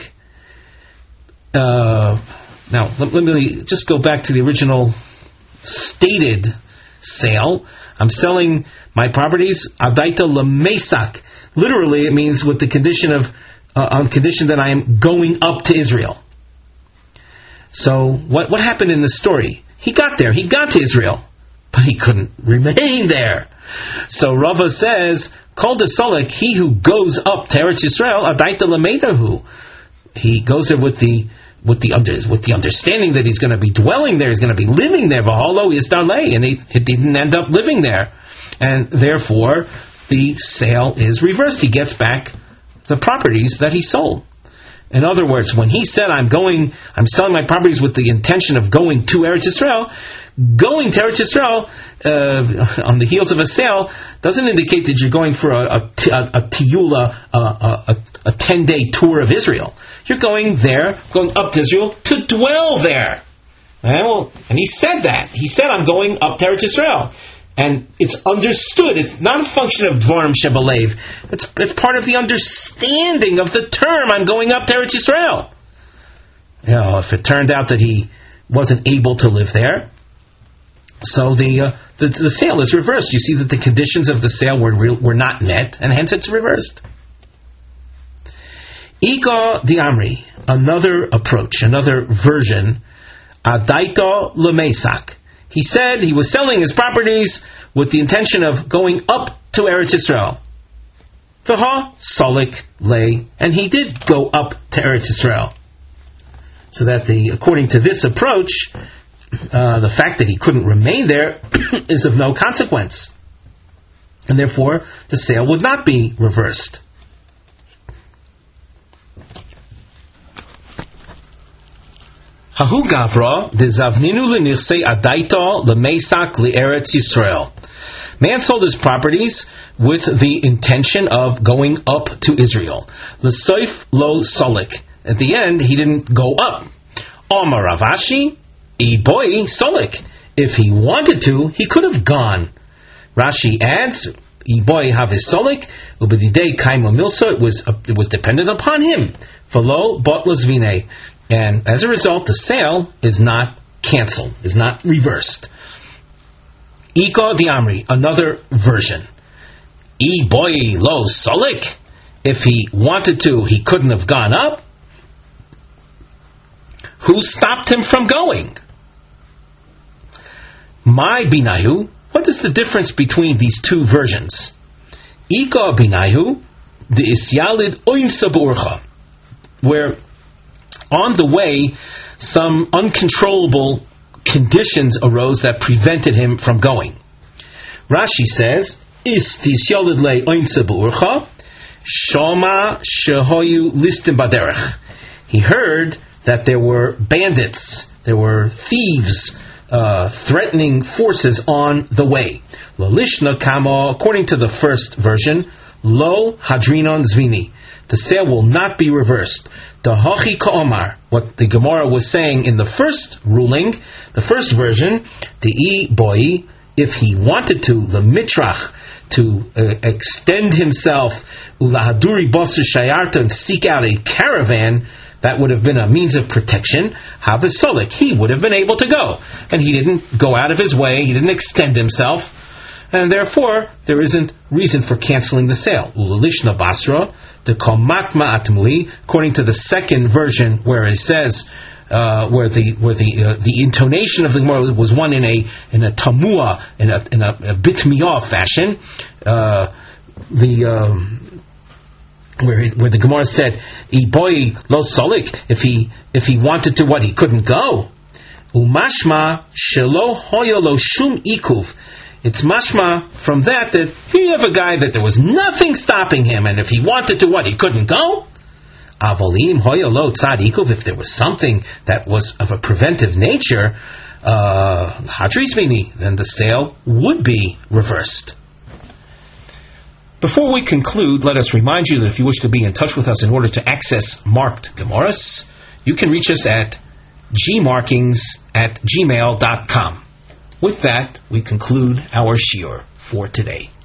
Uh, now let, let me just go back to the original stated sale. I'm selling my properties adaita lemesak. Literally, it means with the condition of uh, on condition that I am going up to Israel. So what what happened in the story? He got there. He got to Israel, but he couldn't remain there. So Rava says, "Kol desolik, he who goes up to Eretz Yisrael adaita lemedahu." He goes there with the with the under, with the understanding that he's going to be dwelling there, he's going to be living there, v'halo isdarlei, and he, he didn't end up living there, and therefore the sale is reversed. He gets back the properties that he sold. In other words, when he said, "I'm going, I'm selling my properties with the intention of going to Eretz Yisrael," going to Eretz Yisrael uh, on the heels of a sale doesn't indicate that you're going for a, a, a, a tiyula, a, a, a ten-day tour of Israel. You're going there, going up to Israel to dwell there. Well, and he said that. He said, "I'm going up to Eretz Yisrael." And it's understood. It's not a function of Dvorim Shebelev. It's, it's part of the understanding of the term, "I'm going up to Eretz Yisrael." You know, if it turned out that he wasn't able to live there, so the, uh, the the sale is reversed. You see that the conditions of the sale were real, were not met, and hence it's reversed. Ika di'amri, another approach, another version, adaito lemesak. He said he was selling his properties with the intention of going up to Eretz Yisrael. V'ha solik lay, and he did go up to Eretz Yisrael. So that the, according to this approach, uh, the fact that he couldn't remain there is of no consequence, and therefore the sale would not be reversed. Hahu gavra dezavninu lenichsei adaito lemesak leeretz Yisrael. Man sold his properties with the intention of going up to Israel. L'soif lo solik. At the end, he didn't go up. Omar Ravashi, iboi solik. If he wanted to, he could have gone. Rashi adds, iboi havis solik, ubedidei kaimo milso. It was it was dependent upon him. V'lo bot lazvine. And as a result, the sale is not canceled, is not reversed. Iko diamri, another version. I boy lo solik. If he wanted to, he couldn't have gone up. Who stopped him from going? My binayu. What is the difference between these two versions? Iko binayu, the isyalid oim saburcha, where on the way, some uncontrollable conditions arose that prevented him from going. Rashi says, Shoma shehoyu listim baderech. He heard that there were bandits, there were thieves, uh, threatening forces on the way. Lolishna kamo, according to the first version, lo hadrinon zvini. The sale will not be reversed. The Hachi Ka'omar, what the Gemara was saying in the first ruling, the first version, the I Boi, if he wanted to, the Mitrach, to uh, extend himself, Ulahaduri Bosu Shayarta, and seek out a caravan, that would have been a means of protection. Havisolik, he would have been able to go. And he didn't go out of his way, he didn't extend himself, and therefore there isn't reason for canceling the sale. Ulishna Basra, the Komatma Atmui, according to the second version, where it says, uh, where the where the uh, the intonation of the Gemara was one in a in a tamua, in a in a, a bit miyah fashion, uh, the um, where it, where the Gemara said, "Iboi lo solik," if he if he wanted to, what, he couldn't go. Umashma shelo hoyo lo shum ikuv. It's mashma from that that here you have a guy that there was nothing stopping him, and if he wanted to, what, he couldn't go? Avolim hoyolo tzadikov, if there was something that was of a preventive nature, uh, hadrismini, then the sale would be reversed. Before we conclude, let us remind you that if you wish to be in touch with us in order to access marked Gemaras, you can reach us at gmarkings at gmail dot com. With that, we conclude our shiur for today.